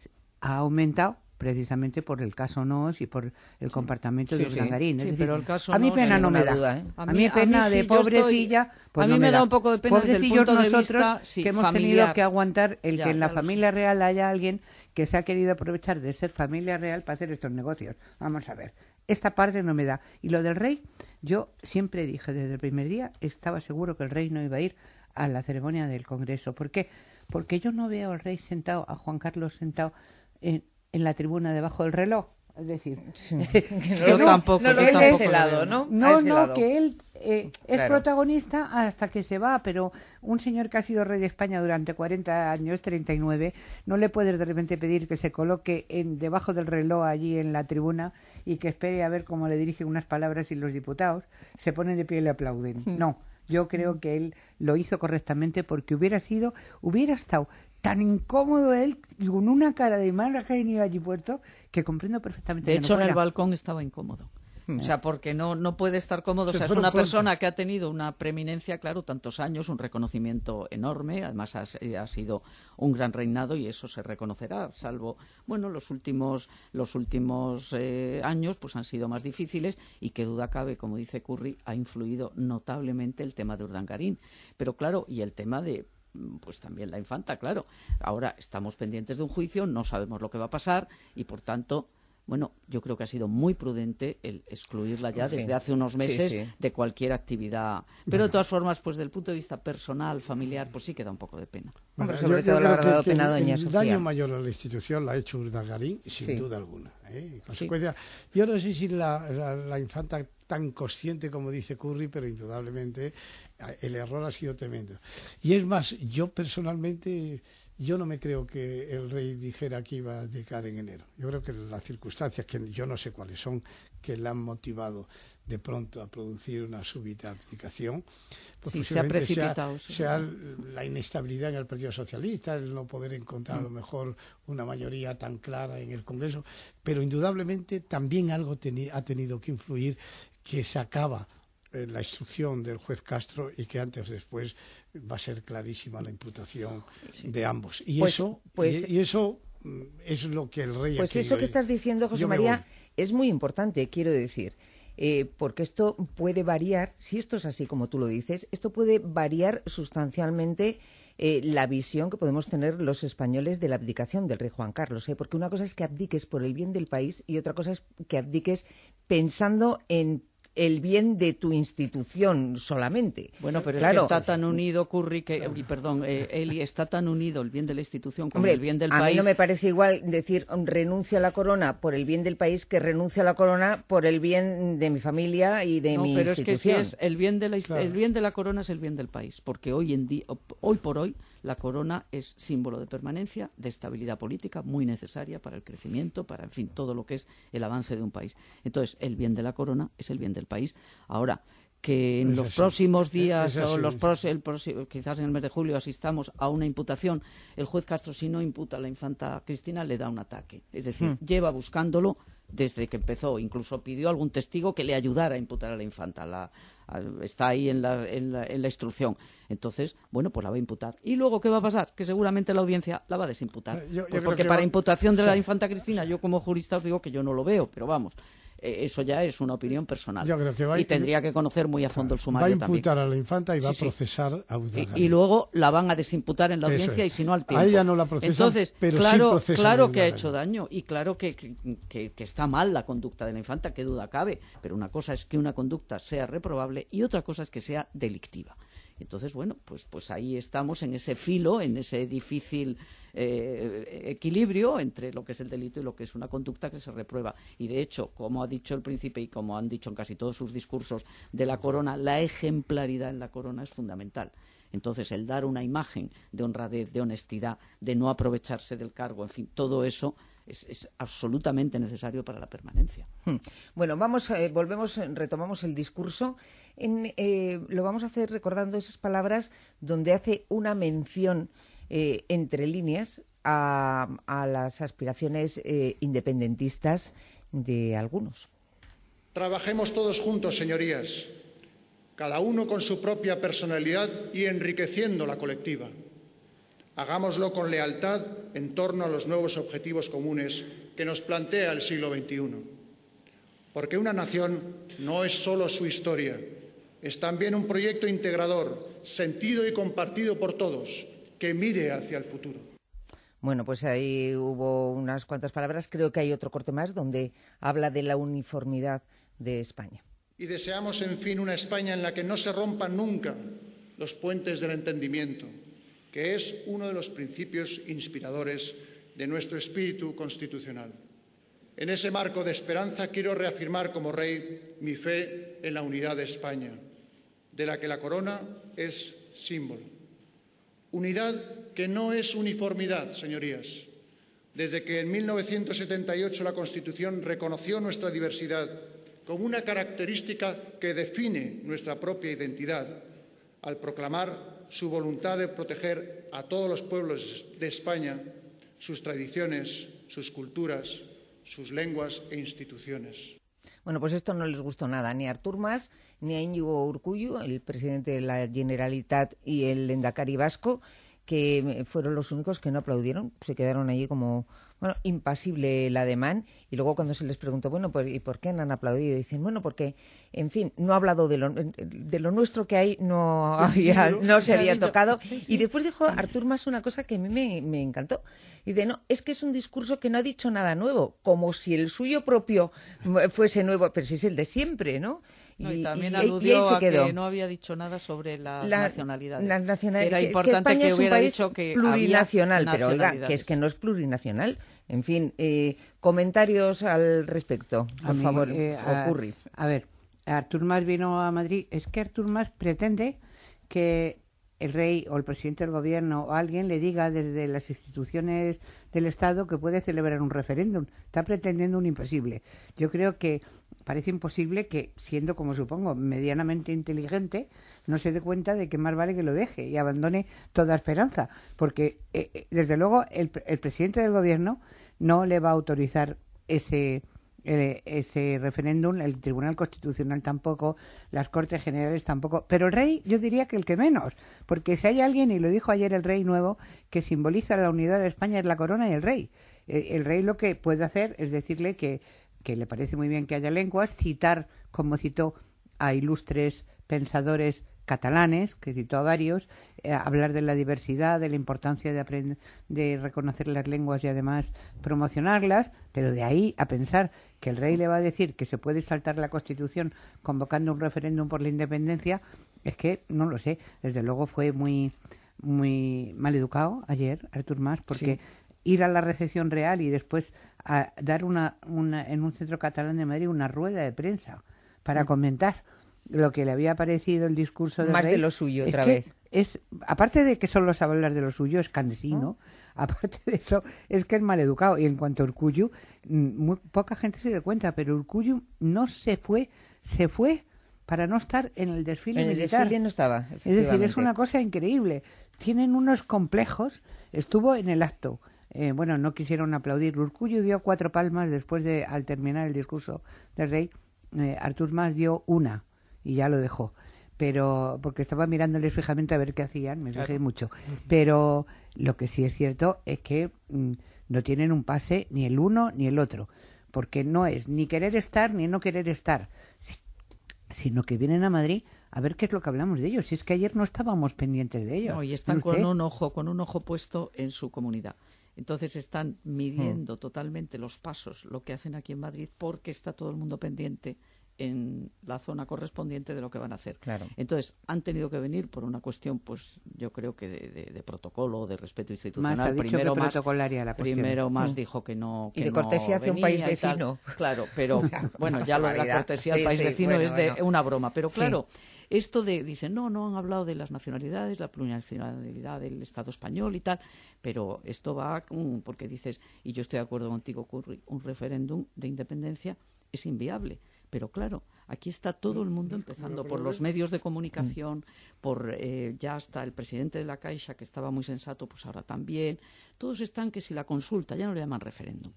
ha aumentado precisamente por el caso Noos y por el comportamiento de Sí, sí. Urdangarín. Es Sí, decir, pero el caso a mí Noos, pena sin no me ninguna da. duda, ¿eh? A mí pena sí, de yo estoy- pobrecilla, pues a mí no me da da un poco de pena desde el Pobrecillos punto de nosotros vista, sí, que hemos familiar. tenido que aguantar el Ya, que en la ya lo sé. familia real haya alguien que se ha querido aprovechar de ser familia real para hacer estos negocios. Vamos a ver. Esta parte no me da. Y lo del rey, yo siempre dije desde el primer día, estaba seguro que el rey no iba a ir a la ceremonia del Congreso. ¿Por qué? Porque yo no veo al rey sentado, a Juan Carlos sentado en la tribuna debajo del reloj. Es decir, Yo tampoco, no lo yo ves a tampoco ese lo lado, veo. ¿no? A no, ese lado. que él es Claro. protagonista hasta que se va, pero un señor que ha sido rey de España durante 40 años, 39, no le puedes de repente pedir que se coloque debajo del reloj allí en la tribuna y que espere a ver cómo le dirigen unas palabras y los diputados se ponen de pie y le aplauden. No, yo creo que él lo hizo correctamente porque hubiera estado tan incómodo él y con una cara de mal genio allí puesto que comprendo perfectamente De que no hecho, en el fuera. balcón estaba incómodo. O sea, porque no puede estar cómodo. O Se sea, es fueron una pronto. persona que ha tenido una preeminencia, claro, tantos años, un reconocimiento enorme. Además, ha sido un gran reinado y eso se reconocerá, salvo, bueno, los últimos años pues han sido más difíciles y qué duda cabe, como dice Curry, ha influido notablemente el tema de Urdangarín. Pero claro, y el tema de pues también la infanta, claro. Ahora estamos pendientes de un juicio, no sabemos lo que va a pasar y, por tanto, bueno, yo creo que ha sido muy prudente el excluirla ya Sí. desde hace unos meses Sí, sí. de cualquier actividad. Pero de todas formas, pues del punto de vista personal, familiar, pues sí que da un poco de pena. Hombre, sobre todo le creo habrá dado que pena a doña el Sofía. daño mayor a la institución la ha hecho Urdangarín, sin Sí. duda alguna. En consecuencia, yo no sé si la infanta tan consciente como dice Curry, pero indudablemente el error ha sido tremendo. Y es más, yo personalmente, yo no me creo que el rey dijera que iba a abdicar en enero. Yo creo que las circunstancias, que yo no sé cuáles son, que le han motivado de pronto a producir una súbita abdicación, pues Sí, se ha posiblemente precipitado, sí. sea la inestabilidad en el Partido Socialista, el no poder encontrar a lo mejor una mayoría tan clara en el Congreso, pero indudablemente también algo ha tenido que influir, que se acaba la instrucción del juez Castro y que antes o después va a ser clarísima la imputación de ambos. Y eso es lo que el rey ha Pues querido eso que ir. estás diciendo, José Yo me María, voy. es muy importante, quiero decir, porque esto puede variar, si esto es así como tú lo dices, esto puede variar sustancialmente la visión que podemos tener los españoles de la abdicación del rey Juan Carlos, porque una cosa es que abdiques por el bien del país y otra cosa es que abdiques pensando en el bien de tu institución solamente. Bueno, pero claro, es que está tan unido, Eli, está tan unido el bien de la institución como el bien del país. A mí no me parece igual decir renuncio a la corona por el bien del país que renuncio a la corona por el bien de mi familia y de mi institución. No, pero es que si es el bien de la corona es el bien del país, porque hoy por hoy la corona es símbolo de permanencia, de estabilidad política, muy necesaria para el crecimiento, para, en fin, todo lo que es el avance de un país. Entonces, el bien de la corona es el bien del país. Ahora, que en los próximos días quizás en el mes de julio asistamos a una imputación, el juez Castro, si no imputa a la infanta Cristina, le da un ataque. Es decir, lleva buscándolo desde que empezó. Incluso pidió a algún testigo que le ayudara a imputar a la infanta. Está ahí en la instrucción. Entonces, bueno, pues la va a imputar. ¿Y luego qué va a pasar? Que seguramente la audiencia la va a desimputar. Porque para imputación de la infanta Cristina, yo como jurista os digo que yo no lo veo, pero vamos, eso ya es una opinión personal. Yo creo que tendría que conocer muy a fondo el sumario también. Va a imputar a la infanta y va a procesar a Urdangarín. Y luego la van a desimputar en la audiencia y si no al tiempo. A ella no la procesan, entonces, pero claro, sí claro que ha hecho daño y claro que está mal la conducta de la infanta, qué duda cabe. Pero una cosa es que una conducta sea reprobable y otra cosa es que sea delictiva. Entonces, bueno, pues ahí estamos en ese filo, en ese difícil equilibrio entre lo que es el delito y lo que es una conducta que se reprueba. Y de hecho, como ha dicho el príncipe y como han dicho en casi todos sus discursos de la corona, la ejemplaridad en la corona es fundamental. Entonces, el dar una imagen de honradez, de honestidad, de no aprovecharse del cargo, en fin, todo eso es absolutamente necesario para la permanencia. Bueno, retomamos el discurso. Lo vamos a hacer recordando esas palabras donde hace una mención entre líneas a las aspiraciones independentistas de algunos. Trabajemos todos juntos, señorías, cada uno con su propia personalidad y enriqueciendo la colectiva. Hagámoslo con lealtad en torno a los nuevos objetivos comunes que nos plantea el siglo XXI. Porque una nación no es solo su historia, es también un proyecto integrador, sentido y compartido por todos, que mire hacia el futuro. Bueno, pues ahí hubo unas cuantas palabras. Creo que hay otro corte más donde habla de la uniformidad de España. Y deseamos, en fin, una España en la que no se rompan nunca los puentes del entendimiento, que es uno de los principios inspiradores de nuestro espíritu constitucional. En ese marco de esperanza quiero reafirmar como rey mi fe en la unidad de España, de la que la corona es símbolo. Unidad que no es uniformidad, señorías. Desde que en 1978 la Constitución reconoció nuestra diversidad como una característica que define nuestra propia identidad, al proclamar su voluntad de proteger a todos los pueblos de España, sus tradiciones, sus culturas, sus lenguas e instituciones. Bueno, pues esto no les gustó nada ni a Artur Mas ni a Íñigo Urkullu, el presidente de la Generalitat, y el lehendakari vasco, que fueron los únicos que no aplaudieron. Se quedaron allí como, impasible el ademán. Y luego cuando se les preguntó, pues ¿y por qué no han aplaudido? Dicen, porque, en fin, no ha hablado de lo nuestro que hay, no se había tocado. Y después dijo Artur Mas una cosa que a mí me encantó. Dice, es que es un discurso que no ha dicho nada nuevo, como si el suyo propio fuese nuevo, pero si es el de siempre, ¿no? Y también aludió a que no había dicho nada sobre las nacionalidades. Era importante que hubiera dicho que plurinacional, pero oiga, que es que no es plurinacional. En fin, comentarios al respecto, por favor, Ocurri. A ver, Artur Mas vino a Madrid. Es que Artur Mas pretende que el rey o el presidente del gobierno o alguien le diga desde las instituciones del Estado que puede celebrar un referéndum. Está pretendiendo un imposible. Yo creo que parece imposible que, siendo, como supongo, medianamente inteligente, no se dé cuenta de que más vale que lo deje y abandone toda esperanza. Porque, desde luego, el presidente del gobierno no le va a autorizar ese referéndum, el Tribunal Constitucional tampoco, las Cortes Generales tampoco, pero el rey yo diría que el que menos, porque si hay alguien, y lo dijo ayer el rey nuevo, que simboliza la unidad de España es la corona y el rey. El rey lo que puede hacer es decirle que le parece muy bien que haya lenguas, citar, como citó, a ilustres pensadores catalanes, que citó a varios, hablar de la diversidad, de la importancia de reconocer las lenguas y además promocionarlas, pero de ahí a pensar que el rey le va a decir que se puede saltar la Constitución convocando un referéndum por la independencia, es que no lo sé. Desde luego fue muy mal educado ayer Artur Mas, porque ir a la recepción real y después a dar en un centro catalán de Madrid una rueda de prensa para comentar lo que le había parecido el discurso del Más rey. de lo suyo, otra vez. Aparte de que solo sabe hablar de lo suyo, es cansino. Aparte de eso, es que es mal educado. Y en cuanto a Urkullu, muy poca gente se da cuenta, pero Urkullu no se fue para no estar en el desfile militar. En el desfile no estaba, Es decir, es una cosa increíble. Tienen unos complejos. Estuvo en el acto. No quisieron aplaudir. Urkullu dio 4 palmas después al terminar el discurso del rey. Artur Mas dio 1 y ya lo dejó. Pero porque estaba mirándoles fijamente a ver qué hacían, me fijé mucho. Pero lo que sí es cierto es que no tienen un pase ni el uno ni el otro, porque no es ni querer estar ni no querer estar, sino que vienen a Madrid a ver qué es lo que hablamos de ellos. Si es que ayer no estábamos pendientes de ellos. No, y están con un ojo puesto en su comunidad. Entonces están midiendo totalmente los pasos, lo que hacen aquí en Madrid, porque está todo el mundo pendiente en la zona correspondiente de lo que van a hacer. Claro. Entonces, han tenido que venir por una cuestión, pues yo creo que de protocolo, de respeto institucional. Más ha dicho primero que protocolaria la cuestión. Primero más dijo que no. Y de cortesía hacia un país vecino. Claro, pero bueno, ya lo de la cortesía al país vecino es de una broma. Pero claro, esto dicen, no han hablado de las nacionalidades, la plurinacionalidad del Estado español y tal, pero esto va, porque dices, y yo estoy de acuerdo contigo, Curry, un referéndum de independencia es inviable. Pero claro, aquí está todo el mundo empezando por los medios de comunicación, por ya hasta el presidente de la Caixa, que estaba muy sensato, pues ahora también. Todos están que si la consulta, ya no le llaman referéndum,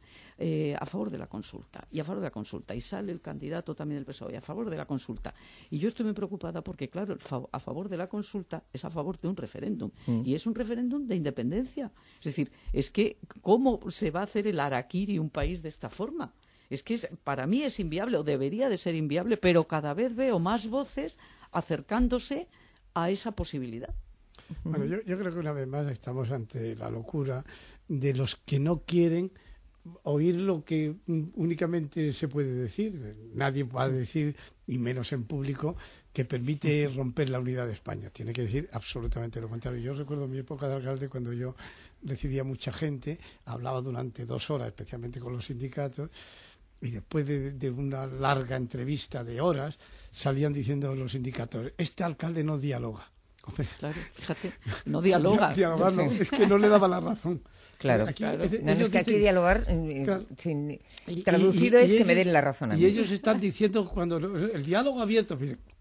a favor de la consulta, y a favor de la consulta. Y sale el candidato también del PSOE, a favor de la consulta. Y yo estoy muy preocupada porque, claro, a favor de la consulta es a favor de un referéndum. Y es un referéndum de independencia. Es decir, es que, ¿cómo se va a hacer el harakiri un país de esta forma? Es que para mí es inviable, o debería de ser inviable, pero cada vez veo más voces acercándose a esa posibilidad. Bueno, yo creo que una vez más estamos ante la locura de los que no quieren oír lo que únicamente se puede decir. Nadie va a decir, y menos en público, que permite romper la unidad de España. Tiene que decir absolutamente lo contrario. Yo recuerdo mi época de alcalde, cuando yo recibía mucha gente, hablaba durante 2 horas, especialmente con los sindicatos, y después de una larga entrevista de horas, salían diciendo los sindicatos, este alcalde no dialoga. Hombre, claro, fíjate, no dialoga. Dialogar no, es que no le daba la razón. Claro, aquí, claro. Es que aquí dialogar, claro, traducido es que ellos, me den la razón a mí. Y ellos están diciendo, cuando el diálogo abierto,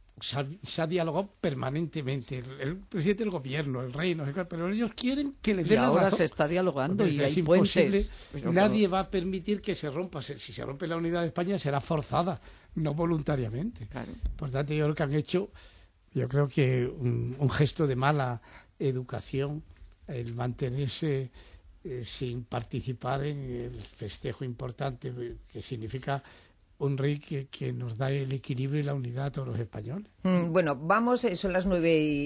se ha dialogado permanentemente, el presidente del gobierno, el rey, no sé qué, pero ellos quieren que les den la razón. Y ahora se está dialogando y hay imposible, puentes. Nadie va a permitir que se rompa. Si se rompe la unidad de España será forzada, no voluntariamente. Claro. Por tanto, yo creo que han hecho, yo creo que un gesto de mala educación el mantenerse sin participar en el festejo importante que significa un rey que nos da el equilibrio y la unidad a todos los españoles. Bueno, vamos, son las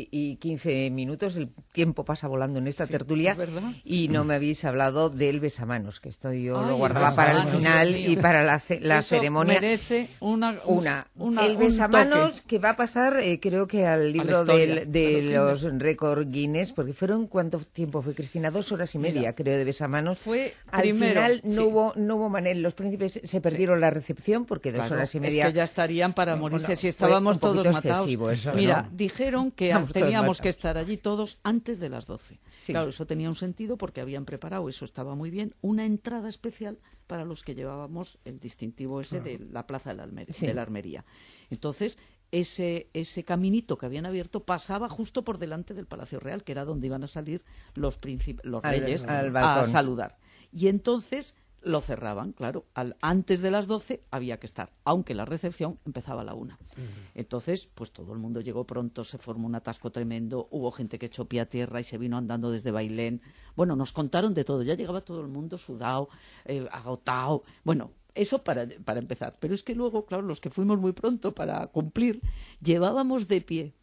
9:15, el tiempo pasa volando en esta tertulia, y no me habéis hablado del besamanos, que esto yo lo guardaba para el final y para la ceremonia. Merece el besamanos que va a pasar, creo que al libro de los récord Guinness, porque ¿cuánto tiempo fue, Cristina? 2 horas y media, creo, de besamanos. Al final no hubo manera, los príncipes se perdieron la recepción porque 2 horas y media. Es que ya estarían para morirse si estábamos todos matados. Eso, mira, ¿no? Dijeron que teníamos que estar allí todos antes de las 12. Sí. Claro, eso tenía un sentido porque habían preparado, eso estaba muy bien, una entrada especial para los que llevábamos el distintivo ese de la Plaza de la Armería. Entonces, ese caminito que habían abierto pasaba justo por delante del Palacio Real, que era donde iban a salir los reyes a saludar. Y entonces lo cerraban, claro, antes de las 12 había que estar, aunque la recepción empezaba a la 1. Entonces, pues todo el mundo llegó pronto, se formó un atasco tremendo, hubo gente que echó pie a tierra y se vino andando desde Bailén. Bueno, nos contaron de todo, ya llegaba todo el mundo sudado, agotado, bueno, eso para empezar. Pero es que luego, claro, los que fuimos muy pronto para cumplir, llevábamos de pie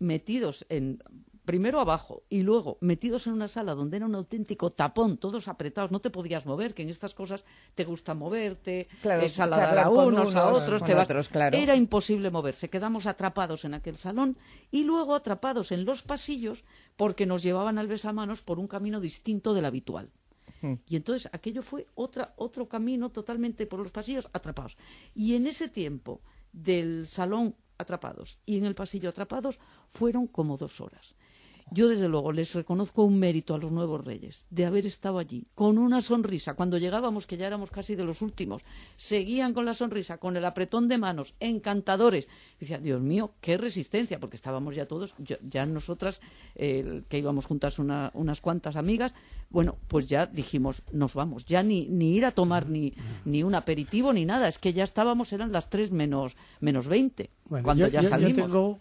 metidos primero abajo y luego metidos en una sala donde era un auténtico tapón, todos apretados, no te podías mover, que en estas cosas te gusta moverte, Claro, saludar a unos, a otros, con te vas. otros, claro. Era imposible moverse, quedamos atrapados en aquel salón y luego atrapados en los pasillos porque nos llevaban al besamanos por un camino distinto del habitual. Y entonces aquello fue otro camino totalmente por los pasillos atrapados. Y en ese tiempo del salón atrapados y en el pasillo atrapados fueron como 2 horas. Yo, desde luego, les reconozco un mérito a los nuevos reyes de haber estado allí con una sonrisa. Cuando llegábamos, que ya éramos casi de los últimos, seguían con la sonrisa, con el apretón de manos, encantadores. Y decía, Dios mío, qué resistencia, porque estábamos ya todos, ya nosotras, que íbamos juntas unas cuantas amigas, bueno, pues ya dijimos, nos vamos, ya ni ir a tomar ni un aperitivo ni nada, es que ya estábamos, eran las 3 menos 20, bueno, cuando ya salimos. Yo tengo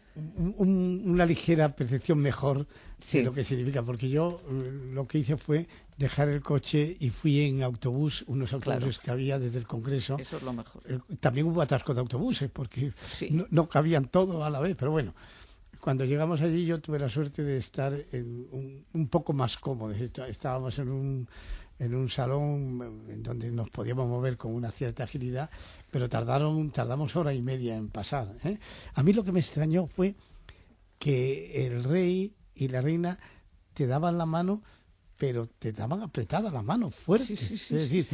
una ligera percepción mejor Sí. de lo que significa, porque yo lo que hice fue dejar el coche y fui en autobús, unos autobuses que había desde el Congreso. Eso es lo mejor. También hubo atasco de autobuses, porque Sí. no cabían todos a la vez, pero bueno. Cuando llegamos allí yo tuve la suerte de estar un poco más cómodo. Estábamos en un salón en donde nos podíamos mover con una cierta agilidad, pero tardamos 1:30 en pasar, ¿eh? A mí lo que me extrañó fue que el rey y la reina te daban la mano, pero te daban apretada la mano, fuerte. Sí. Es decir,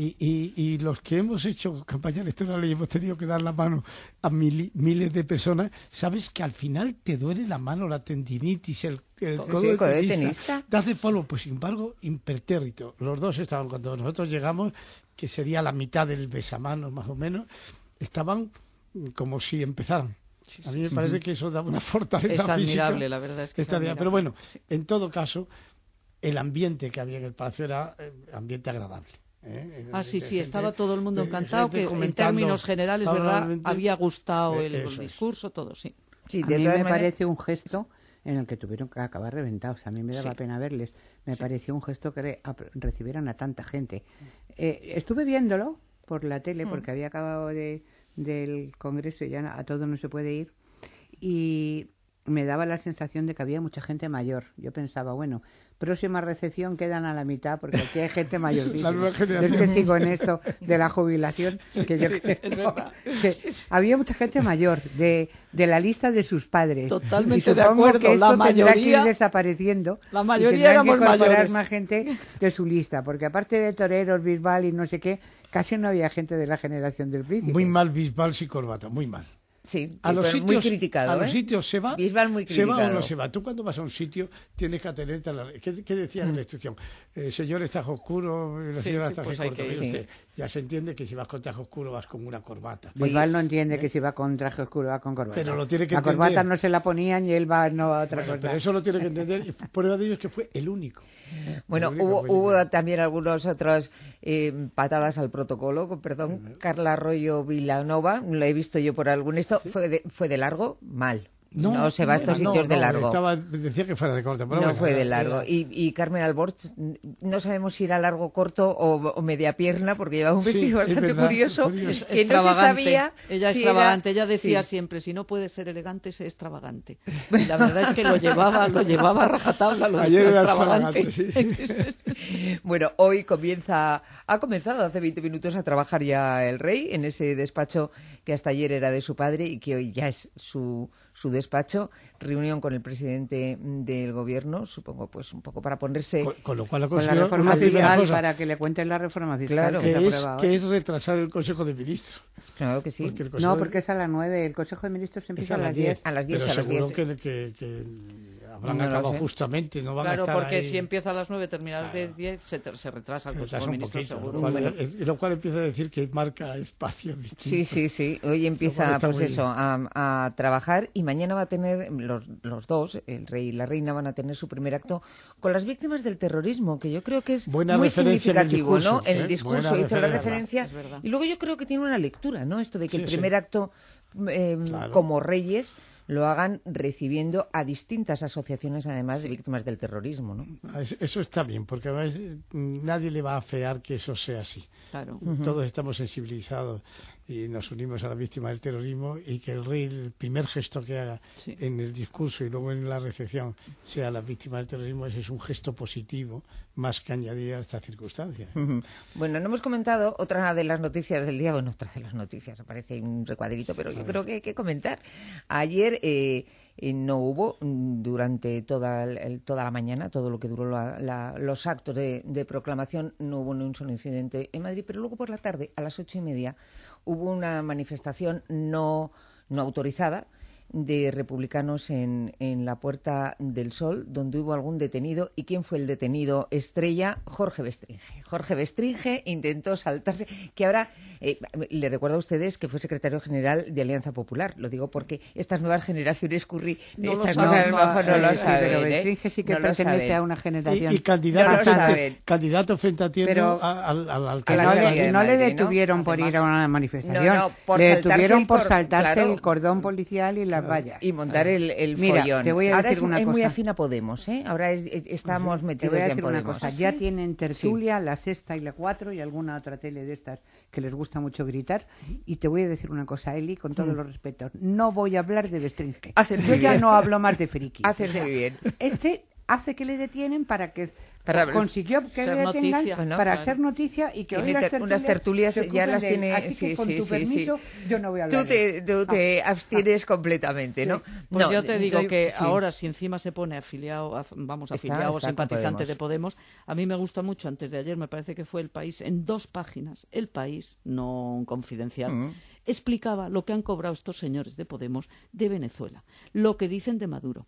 y los que hemos hecho campaña electoral y hemos tenido que dar la mano a miles de personas, sabes que al final te duele la mano, la tendinitis, el codo de tenista. Te hace polvo, pues sin embargo, impertérrito. Los dos estaban, cuando nosotros llegamos, que sería la mitad del besamanos más o menos, estaban como si empezaran. A mí me parece que eso da una fortaleza es física. Es admirable, la verdad es que es admirable. Pero bueno, en todo caso, el ambiente que había en el palacio era ambiente agradable. Sí, estaba todo el mundo encantado, que en términos generales, ¿verdad? Había gustado el discurso, todo, sí. A mí me parece un gesto en el que tuvieron que acabar reventados. A mí me daba pena verles. Me pareció un gesto que recibieran a tanta gente. Estuve viéndolo por la tele, porque había acabado del Congreso y ya a todo no se puede ir. Y me daba la sensación de que había mucha gente mayor. Yo pensaba, bueno, próxima recepción quedan a la mitad porque aquí hay gente mayor. Yo es que sigo en esto de la jubilación. Que yo es verdad. Que había mucha gente mayor de la lista de sus padres. Totalmente de acuerdo. Que esto la mayoría tendrá que ir desapareciendo. La mayoría éramos que mayores. más gente de su lista, porque aparte de toreros, Bisbal y no sé qué, casi no había gente de la generación del príncipe. Muy mal Bisbal sin corbata, muy mal. Sí, a los sitios, muy criticado. A los sitios se va. Bisbal muy criticado. ¿Se va o no se va? Tú cuando vas a un sitio tienes que atenderte a la... ¿Qué decía en la instrucción? Señor, es traje oscuro, la señora es traje corto. Ya se entiende que si vas con traje oscuro vas con una corbata. Bisbal no entiende que si va con traje oscuro va con corbata. Pero lo tiene que la entender. Corbata no se la ponían y él va no a otra cosa. Pero eso lo tiene que entender y prueba de ello es que fue el único. Bueno, hubo también algunas otras patadas al protocolo. Perdón, Carla Arroyo Vilanova, lo he visto yo por algún esto, fue de largo, mal. No se va a estos sitios de largo. Decía que fuera de corte. Pero no fue de largo. Y Carmen Alborch, no sabemos si era largo, corto o media pierna, porque llevaba un vestido bastante curioso, que no se sabía. Ella es extravagante, ella decía siempre, si no puede ser elegante, sé extravagante. Y la verdad es que lo llevaba a rajatabla, lo decía extravagante. Bueno, hoy ha comenzado hace 20 minutos a trabajar ya el rey en ese despacho que hasta ayer era de su padre y que hoy ya es su despacho, reunión con el presidente del gobierno, supongo pues un poco para ponerse... Con lo cual con la reforma fiscal, para que le cuenten la reforma fiscal. Claro, que es retrasar el Consejo de Ministros. Claro que sí. Porque es a las 9, el Consejo de Ministros empieza a las 10. A las 10, pero a las 10. Seguro que habrán acabado justamente, no van a estar porque ahí. Si empieza a las 9, termina a las 10, se retrasa el Consejo de Ministros, seguro. Lo cual empieza a decir que marca espacio distinto. Sí. Hoy empieza a trabajar y mañana va a tener, los dos, el rey y la reina, van a tener su primer acto con las víctimas del terrorismo, que yo creo que es muy significativo, ¿no? En el discurso hizo la referencia. Y luego yo creo que tiene una lectura, ¿no? Esto de que el primer acto como reyes lo hagan recibiendo a distintas asociaciones, además, de víctimas del terrorismo, ¿no? Eso está bien, porque además nadie le va a afear que eso sea así. Claro. Todos estamos sensibilizados y nos unimos a las víctimas del terrorismo, y que el rey, el primer gesto que haga en el discurso y luego en la recepción sea las víctimas del terrorismo, ese es un gesto positivo más que añadir a esta circunstancia. Bueno, no hemos comentado otra de las noticias del día. Bueno, otra de las noticias, aparece un recuadrito, pero yo creo que hay que comentar. Ayer no hubo, durante toda la mañana, todo lo que duró los actos de proclamación, no hubo ni un solo incidente en Madrid, pero luego por la tarde, a las 8:30, hubo una manifestación no autorizada de republicanos en la Puerta del Sol, donde hubo algún detenido. ¿Y quién fue el detenido estrella? Jorge Bestringe. Jorge Bestringe intentó saltarse, que ahora, le recuerdo a ustedes que fue secretario general de Alianza Popular. Lo digo porque estas nuevas generaciones, Curri, no estas lo saben, cosas no lo saben. Pero Bestringe sí que pertenece a una generación. Y candidato frente a tiempo al alcalde. No le detuvieron por ir a una manifestación. Le detuvieron por saltarse el cordón policial y las vallas. Y montar el Mira, follón. te voy a ahora decir una es muy cosa. afín a Podemos, ¿eh? Ahora estamos metidos Te voy a ya en decir una Podemos. cosa. Ya tienen tertulia, la Sexta y la 4 y alguna otra tele de estas que les gusta mucho gritar. Y te voy a decir una cosa, Eli, con todos los respetos. No voy a hablar de Bestringe. Yo ya no hablo más de friki. Haces muy bien. Este hace que le detienen para consiguió que ser le detengan noticia, ¿no? para Claro. ser noticia y que Tiene hoy unas tertulias se ya ocupen las de él. tiene. Así que con tu permiso, yo no voy a hablar. Tú te abstienes completamente, ¿no? Pues No, yo te digo que sí. ahora, si encima se pone afiliado o está simpatizante con de Podemos, a mí me gusta mucho. Antes de ayer me parece que fue El País, en 2 páginas, El País, no un Confidencial, explicaba lo que han cobrado estos señores de Podemos de Venezuela, lo que dicen de Maduro,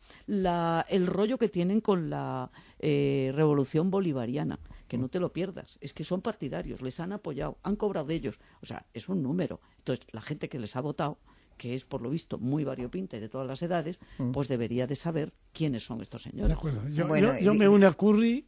el rollo que tienen con la revolución bolivariana, que no te lo pierdas, es que son partidarios, les han apoyado, han cobrado de ellos, o sea, es un número. Entonces, la gente que les ha votado, que es por lo visto muy variopinta y de todas las edades, pues debería de saber quiénes son estos señores. De acuerdo. Bueno, yo me uno a Curry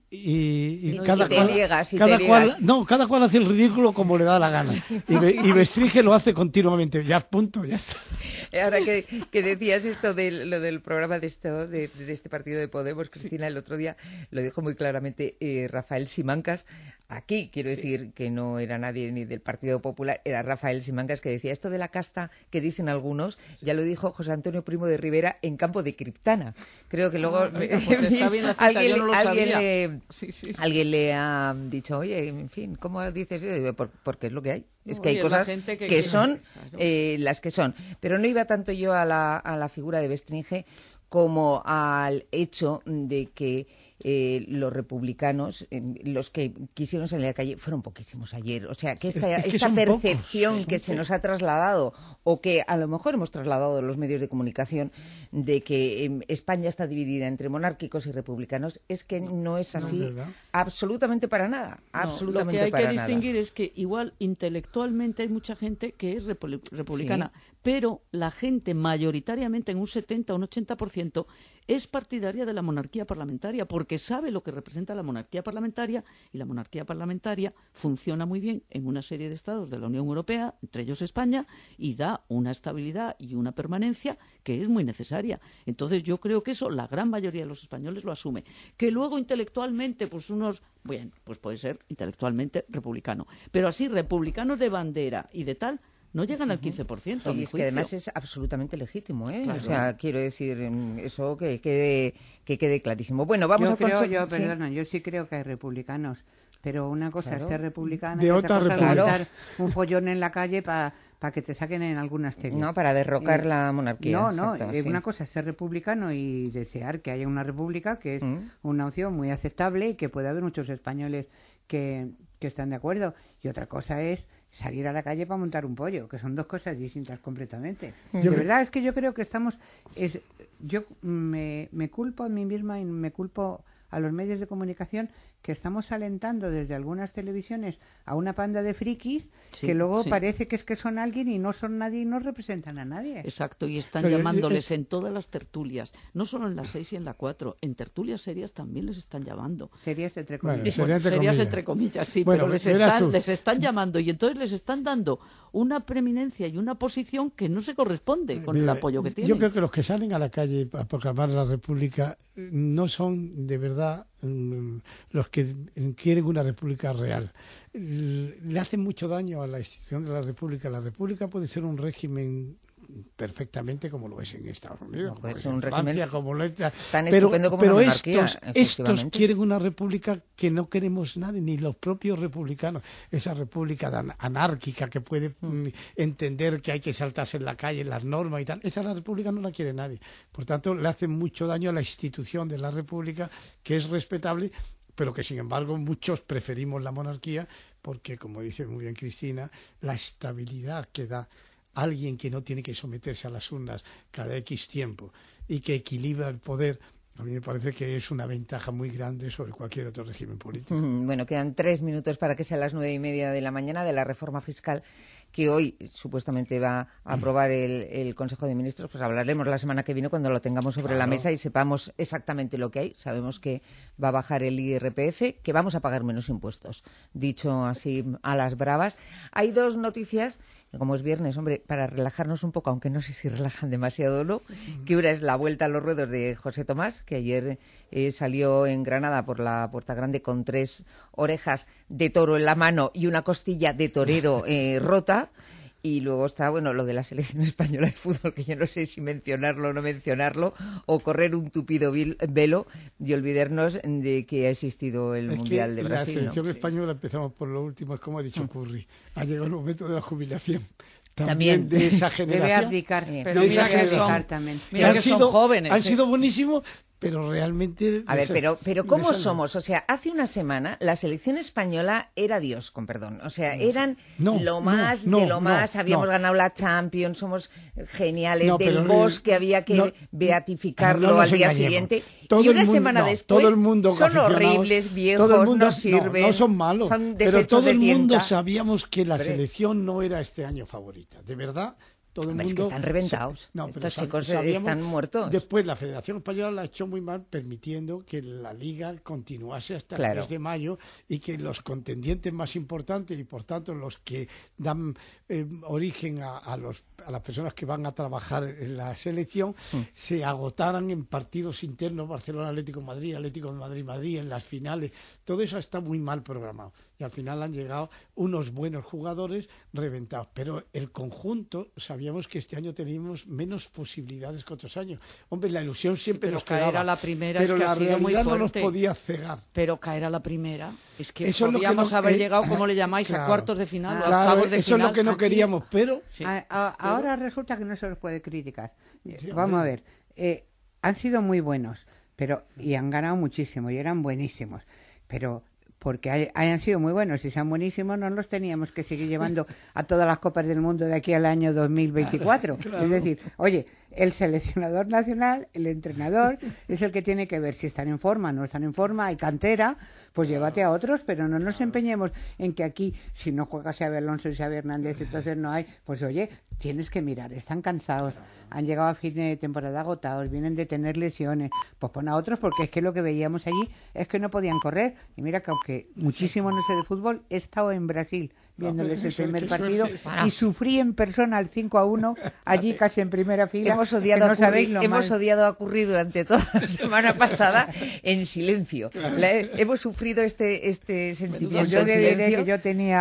y cada te cual, niegas, y cada te cual, niegas. no, cada cual hace el ridículo como le da la gana. Y Bestringe lo hace continuamente. Ya, punto, ya está. Ahora que decías esto de lo del programa de este partido de Podemos, Cristina, el otro día lo dijo muy claramente Rafael Simancas. Aquí, quiero decir que no era nadie ni del Partido Popular, era Rafael Simancas, que decía esto de la casta que dicen algunos, ya lo dijo José Antonio Primo de Rivera en Campo de Criptana. Creo que luego pues está bien la cita, yo no lo sabía. alguien le ha dicho, oye, en fin, ¿cómo dices eso? Porque es lo que hay. Es que hay Oye, cosas la gente que quiere- son Claro. las que son. Pero no iba tanto yo a la figura de Bestringe como al hecho de que los republicanos, los que quisieron salir a la calle, fueron poquísimos ayer. O sea, que esta son percepción pocos. que se nos ha trasladado, o que a lo mejor hemos trasladado los medios de comunicación, de que España está dividida entre monárquicos y republicanos, es que no es así ¿verdad? absolutamente para nada. No, Absolutamente lo que hay para que nada. distinguir es que igual intelectualmente hay mucha gente que es republicana, pero la gente mayoritariamente, en un 70 o un 80%, es partidaria de la monarquía parlamentaria, porque sabe lo que representa la monarquía parlamentaria, y la monarquía parlamentaria funciona muy bien en una serie de estados de la Unión Europea, entre ellos España, y da una estabilidad y una permanencia que es muy necesaria. Entonces yo creo que eso la gran mayoría de los españoles lo asume. Que luego intelectualmente, pues bueno, pues puede ser intelectualmente republicano, pero así republicanos de bandera y de tal, no llegan al 15%. a mi Y es que juicio. además es absolutamente legítimo, ¿eh? Claro. O sea, quiero decir, eso que quede clarísimo. Bueno, vamos a Perdona, yo sí creo que hay republicanos, pero una cosa Claro. es ser republicana De y otra otra cosa es república. montar un follón en la calle para que te saquen en algunas teles. No, para derrocar la monarquía. No, exacto, sí. una cosa es ser republicano y desear que haya una república, que es Mm. una opción muy aceptable y que puede haber muchos españoles que están de acuerdo. Y otra cosa es salir a la calle para montar un pollo, que son dos cosas distintas completamente. De verdad es que yo creo que yo me culpo a mí misma y me culpo a los medios de comunicación que estamos alentando desde algunas televisiones a una panda de frikis Sí, que luego sí. parece que son alguien y no son nadie y no representan a nadie. Exacto, y están Pero, llamándoles en todas las tertulias, no solo en la 6 y en la 4, en tertulias serias también les están llamando. Series entre Bueno, comillas. sería entre Serias comillas. entre comillas, sí, Bueno, pero verás tú. les están llamando y entonces les están dando una preeminencia y una posición que no se corresponde con el Mira, apoyo que tienen. Yo creo que los que salen a la calle a proclamar la República no son de verdad los que quieren una república real. Le hacen mucho daño a la institución de la república. La república puede ser un régimen perfectamente como lo es en Estados Unidos, puede como ser en un Francia, régimen como lo es, tan estupendo como una monarquía, estos quieren una república que no queremos nadie, ni los propios republicanos, esa república anárquica que puede entender que hay que saltarse en la calle las normas y tal, esa la república no la quiere nadie. Por tanto, le hace mucho daño a la institución de la república, que es respetable, pero que sin embargo muchos preferimos la monarquía porque, como dice muy bien Cristina, la estabilidad que da alguien que no tiene que someterse a las urnas cada X tiempo y que equilibra el poder, a mí me parece que es una ventaja muy grande sobre cualquier otro régimen político. Bueno, quedan 3 minutos para que sean las 9:30 de la mañana de la reforma fiscal que hoy supuestamente va a aprobar el Consejo de Ministros. Pues hablaremos la semana que viene cuando lo tengamos sobre la mesa y sepamos exactamente lo que hay. Sabemos que va a bajar el IRPF, que vamos a pagar menos impuestos. Dicho así a las bravas. Hay 2 noticias, que como es viernes, hombre, para relajarnos un poco, aunque no sé si relajan demasiado o no, que una es la vuelta a los ruedos de José Tomás, que ayer salió en Granada por la Puerta Grande con 3 orejas de toro en la mano y una costilla de torero rota. Y luego está, bueno, lo de la selección española de fútbol, que yo no sé si mencionarlo o no mencionarlo, o correr un tupido velo y olvidarnos de que ha existido el Mundial de Brasil. La selección española, empezamos por lo último, es como ha dicho Curry, ha llegado el momento de la jubilación. También de esa generación. Debe aplicar, pero mira que son jóvenes. Han sido buenísimos, pero realmente... A ver, pero ¿cómo somos? O sea, hace una semana la selección española era Dios, con perdón. O sea, eran lo más de lo más. Habíamos ganado la Champions, somos geniales. Del Bosque había que beatificarlo al día siguiente. Y una semana después todo el mundo, son horribles, viejos, todo el mundo, no sirven. No son malos, son pero todo el mundo tienta. sabíamos que la selección no era este año favorita. De verdad... Todo el mundo, es que están reventados. Estos chicos están muertos. Después la Federación Española la ha hecho muy mal permitiendo que la Liga continuase hasta el mes de mayo y que los contendientes más importantes y por tanto los que dan origen a las personas que van a trabajar en la selección se agotaran en partidos internos, Barcelona, Atlético de Madrid, Atlético de Madrid, Madrid, en las finales. Todo eso está muy mal programado. Y al final han llegado unos buenos jugadores reventados. Pero el conjunto, sabíamos que este año teníamos menos posibilidades que otros años. Hombre, la ilusión siempre nos quedaba. Caer a la primera pero es que la ha sido muy realidad fuerte. no nos podía cegar. Pero caer a la primera es que eso podíamos haber llegado, como le llamáis, a cuartos de final o a octavos de eso final. Es lo que no queríamos, pero... Sí. Ahora resulta que no se los puede criticar. Vamos a ver, han sido muy buenos, y han ganado muchísimo y eran buenísimos, pero... porque hayan sido muy buenos y sean buenísimos, no los teníamos que seguir llevando a todas las Copas del Mundo de aquí al año 2024. Claro. Es decir, oye, el seleccionador nacional, el entrenador, es el que tiene que ver si están en forma, no están en forma, hay cantera, pues llévate a otros, pero no nos empeñemos en que aquí, si no juega Xabi Alonso y Xabi Hernández, entonces no hay, pues oye, tienes que mirar, están cansados, han llegado a fin de temporada agotados, vienen de tener lesiones, pues pon a otros, porque es que lo que veíamos allí es que no podían correr. Y mira que aunque muchísimo no sé de fútbol, he estado en Brasil viéndoles el primer partido y sufrí en persona el 5-1 allí casi en primera fila. Hemos odiado a Curry durante toda la semana pasada en silencio. Hemos sufrido este sentimiento yo en silencio. Que yo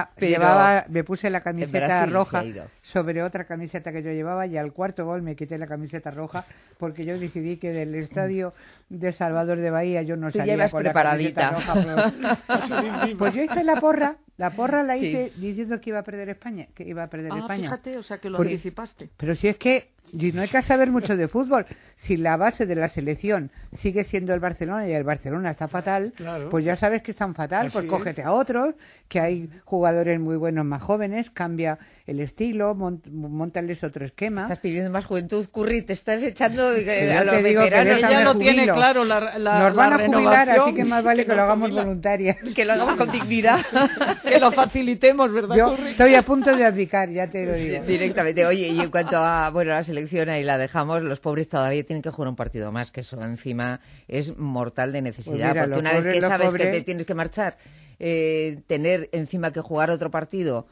me puse la camiseta roja sobre otra camiseta que yo llevaba y al cuarto gol me quité la camiseta roja porque yo decidí que del estadio de Salvador de Bahía yo no salía con preparadita. La camiseta roja. Pues yo hice la porra la hice diciendo que iba a perder España, Fíjate, o sea que lo anticipaste. Pero si es que no hay que saber mucho de fútbol, si la base de la selección sigue siendo el Barcelona y el Barcelona está fatal, pues ya sabes que están fatal, pues cógete a otros, que hay jugadores muy buenos más jóvenes, cambia el estilo, móntales otro esquema. Estás pidiendo más juventud, Curry, te estás echando a los veteranos. Ya lo tiene claro Nos van a jubilar, así que más vale que lo hagamos voluntaria. Que lo hagamos con dignidad. Que lo facilitemos, ¿verdad, Yo Curry? Estoy a punto de abdicar, ya te lo digo. Directamente. Oye, y en cuanto a la selección, ahí la dejamos, los pobres todavía tienen que jugar un partido más, que eso encima es mortal de necesidad, pues mira, porque una vez que sabes que te tienes que marchar, tener encima que jugar otro partido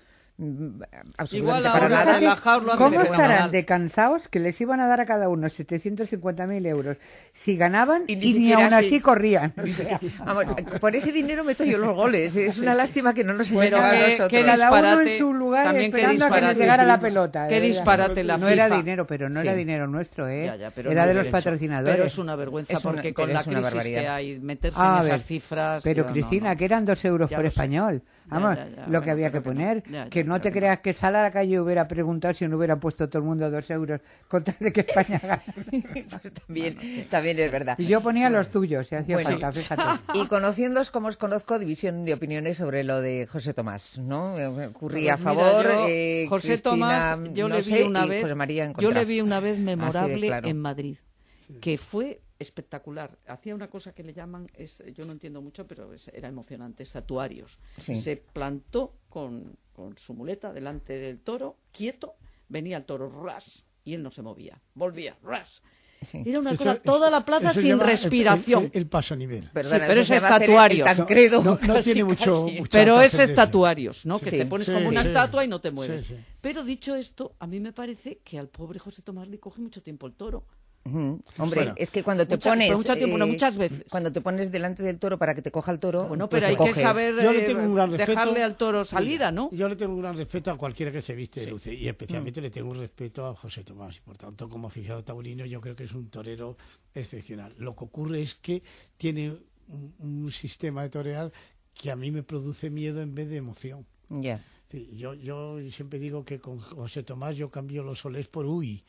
absolutamente Igual para ahora nada. relajado lo hacen ¿Cómo fenomenal. estarán de cansados que les iban a dar a cada uno 750.000 euros si ganaban Y y ni ni siquiera aún así. así corrían? Vamos, por ese dinero meto yo los goles. Es una lástima que no nos Pero hayan a qué nosotros. Cada uno disparate, en su lugar también qué esperando a que les disparate. llegara la pelota. Qué de verdad. disparate la No era FIFA. dinero, pero no Sí. era dinero nuestro, ¿eh? Ya, pero era no de es los eso. patrocinadores. Pero es una vergüenza Es una- porque con pero la es una crisis barbaridad. que hay, meterse A en ver, esas cifras... pero yo no, Cristina, no. que eran 2 euros Ya por lo sé. español. Vamos, Ya, lo bueno, que había que pero poner. no. Ya, Que no pero te que creas que sal a la calle y hubiera preguntado si no hubieran puesto todo el mundo 2 euros con tal de que España gane. Pues también es verdad. Y yo ponía los tuyos, si hacía Bueno, falta, fíjate. Y conociéndoos como os conozco, división de opiniones sobre lo de José Tomás, ¿no? Currí a Pues favor, mira, yo, José Cristina, Tomás, yo no le vi sé, una y vez, José María en yo contra. le vi una vez memorable claro. en Madrid, que fue espectacular. Hacía una cosa que le llaman, yo no entiendo mucho, pero era emocionante, estatuarios. Sí. Se plantó con su muleta delante del toro, quieto, venía el toro, ras, y él no se movía, volvía, ras. Sí. Era una Eso- cosa, toda la plaza eso sin llama respiración. el paso a nivel. Perdona, Sí, pero eso se es llama hacer estatuario. el Tancredo, No casi, tiene mucho... casi. mucha Pero es trascendencia. estatuarios, ¿no? Que Sí. te pones Sí, como una sí. estatua y no te mueves. Sí, sí. Pero dicho esto, a mí me parece que al pobre José Tomás le coge mucho tiempo el toro. Hombre, Bueno, es que cuando te mucha- pones... pero mucho tiempo, no, muchas veces. Cuando te pones delante del toro para que te coja el toro... Bueno, pues pero te hay que coge. saber Yo le tengo un gran respeto. dejarle al toro salida, ¿no? Yo le tengo un gran respeto a cualquiera que se viste de luces y especialmente le tengo un respeto a José Tomás. Y por tanto, como aficionado taurino, yo creo que es un torero excepcional. Lo que ocurre es que tiene un sistema de torear que a mí me produce miedo en vez de emoción. Ya. Sí, yo siempre digo que con José Tomás yo cambio los solés por uy.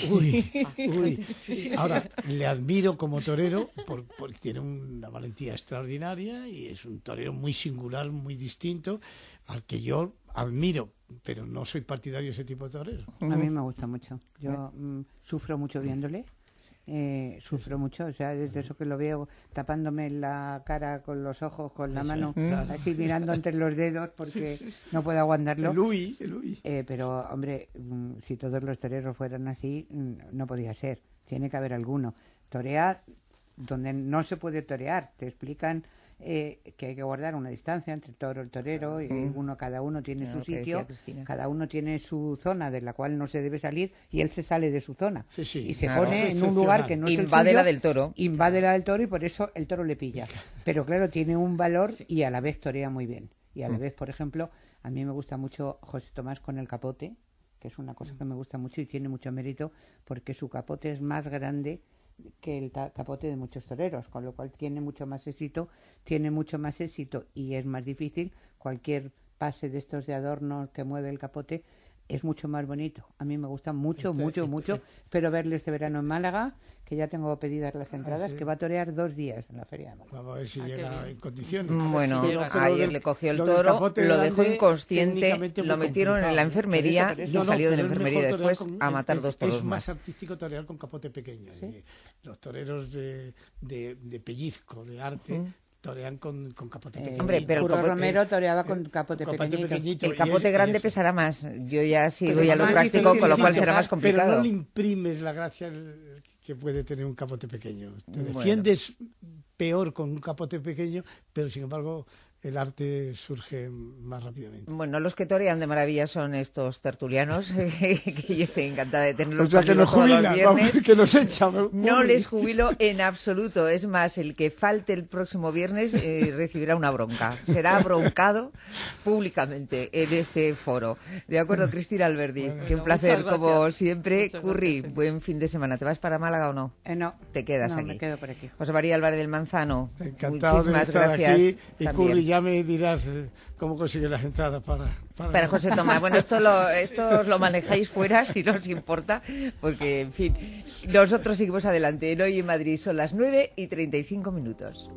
Uy. Ahora, le admiro como torero porque tiene una valentía extraordinaria y es un torero muy singular, muy distinto, al que yo admiro, pero no soy partidario de ese tipo de toreros. A mí me gusta mucho. Yo sufro mucho viéndole. Sufro mucho, o sea, desde eso que lo veo tapándome la cara con los ojos, con la mano, así mirando entre los dedos porque no puedo aguantarlo. El uy. Pero, hombre, si todos los toreros fueran así, no podía ser. Tiene que haber alguno. Torear donde no se puede torear. Te explican que hay que guardar una distancia entre el toro y el torero, y cada uno tiene Claro, su que decía sitio, Cristina. cada uno tiene su zona de la cual no se debe salir y él se sale de su zona. Sí, sí, y se claro. pone Eso es en un lugar que no es el Invade suyo, la del toro. invade la del toro y por eso el toro le pilla. Pero claro, tiene un valor y a la vez torea muy bien. Y a la vez, por ejemplo, a mí me gusta mucho José Tomás con el capote, que es una cosa que me gusta mucho y tiene mucho mérito porque su capote es más grande que el capote de muchos toreros, con lo cual tiene mucho más éxito y es más difícil. Cualquier pase de estos de adornos que mueve el capote es mucho más bonito. A mí me gusta mucho. Espero verle este verano en Málaga, que ya tengo pedidas las entradas, sí. que va a torear 2 días en la Feria de Málaga. Vamos a ver si qué llega bien. en condiciones. Bueno, llega. Pero ayer del- le cogió el lo del toro, capote lo dejó grande, inconsciente, técnicamente lo muy metieron en la complicado. enfermería Por eso, y salió de la pero es enfermería mejor torear después con- a matar 2 toros es más. más artístico torear con capote pequeño. Los toreros de pellizco, de arte, torean con capote pequeño. Hombre, pero el Curro capote- Romero toreaba con capote pequeñito. El capote grande pesará más. Yo ya sí Pero voy a lo más práctico, difícil con lo de cual será manejar. más Pero complicado. no le imprimes la gracia que puede tener un capote pequeño. Te Bueno. defiendes peor con un capote pequeño, pero sin embargo el arte surge más rápidamente. Bueno, los que torean de maravilla son estos tertulianos, que yo estoy encantada de tenerlos O sea que conmigo nos todos los jubilan, viernes. vamos, que nos echan. No les jubilo en absoluto. Es más, el que falte el próximo viernes recibirá una bronca. Será broncado públicamente en este foro. De acuerdo, Cristina Alberdi. Que un placer, muchas como gracias. siempre. Muchas Curri, gracias, sí. buen fin de semana. ¿Te vas para Málaga o no? No, Te quedas no, aquí. me quedo por aquí. José María Álvarez del Manzano. Encantado de Muchísimas estar gracias. aquí. Y también. Curry, ya me dirás cómo consigue las entradas Para José Tomás. Bueno, esto os lo manejáis fuera, si no os importa, porque, en fin, nosotros seguimos adelante. En Hoy en Madrid son las 9:35.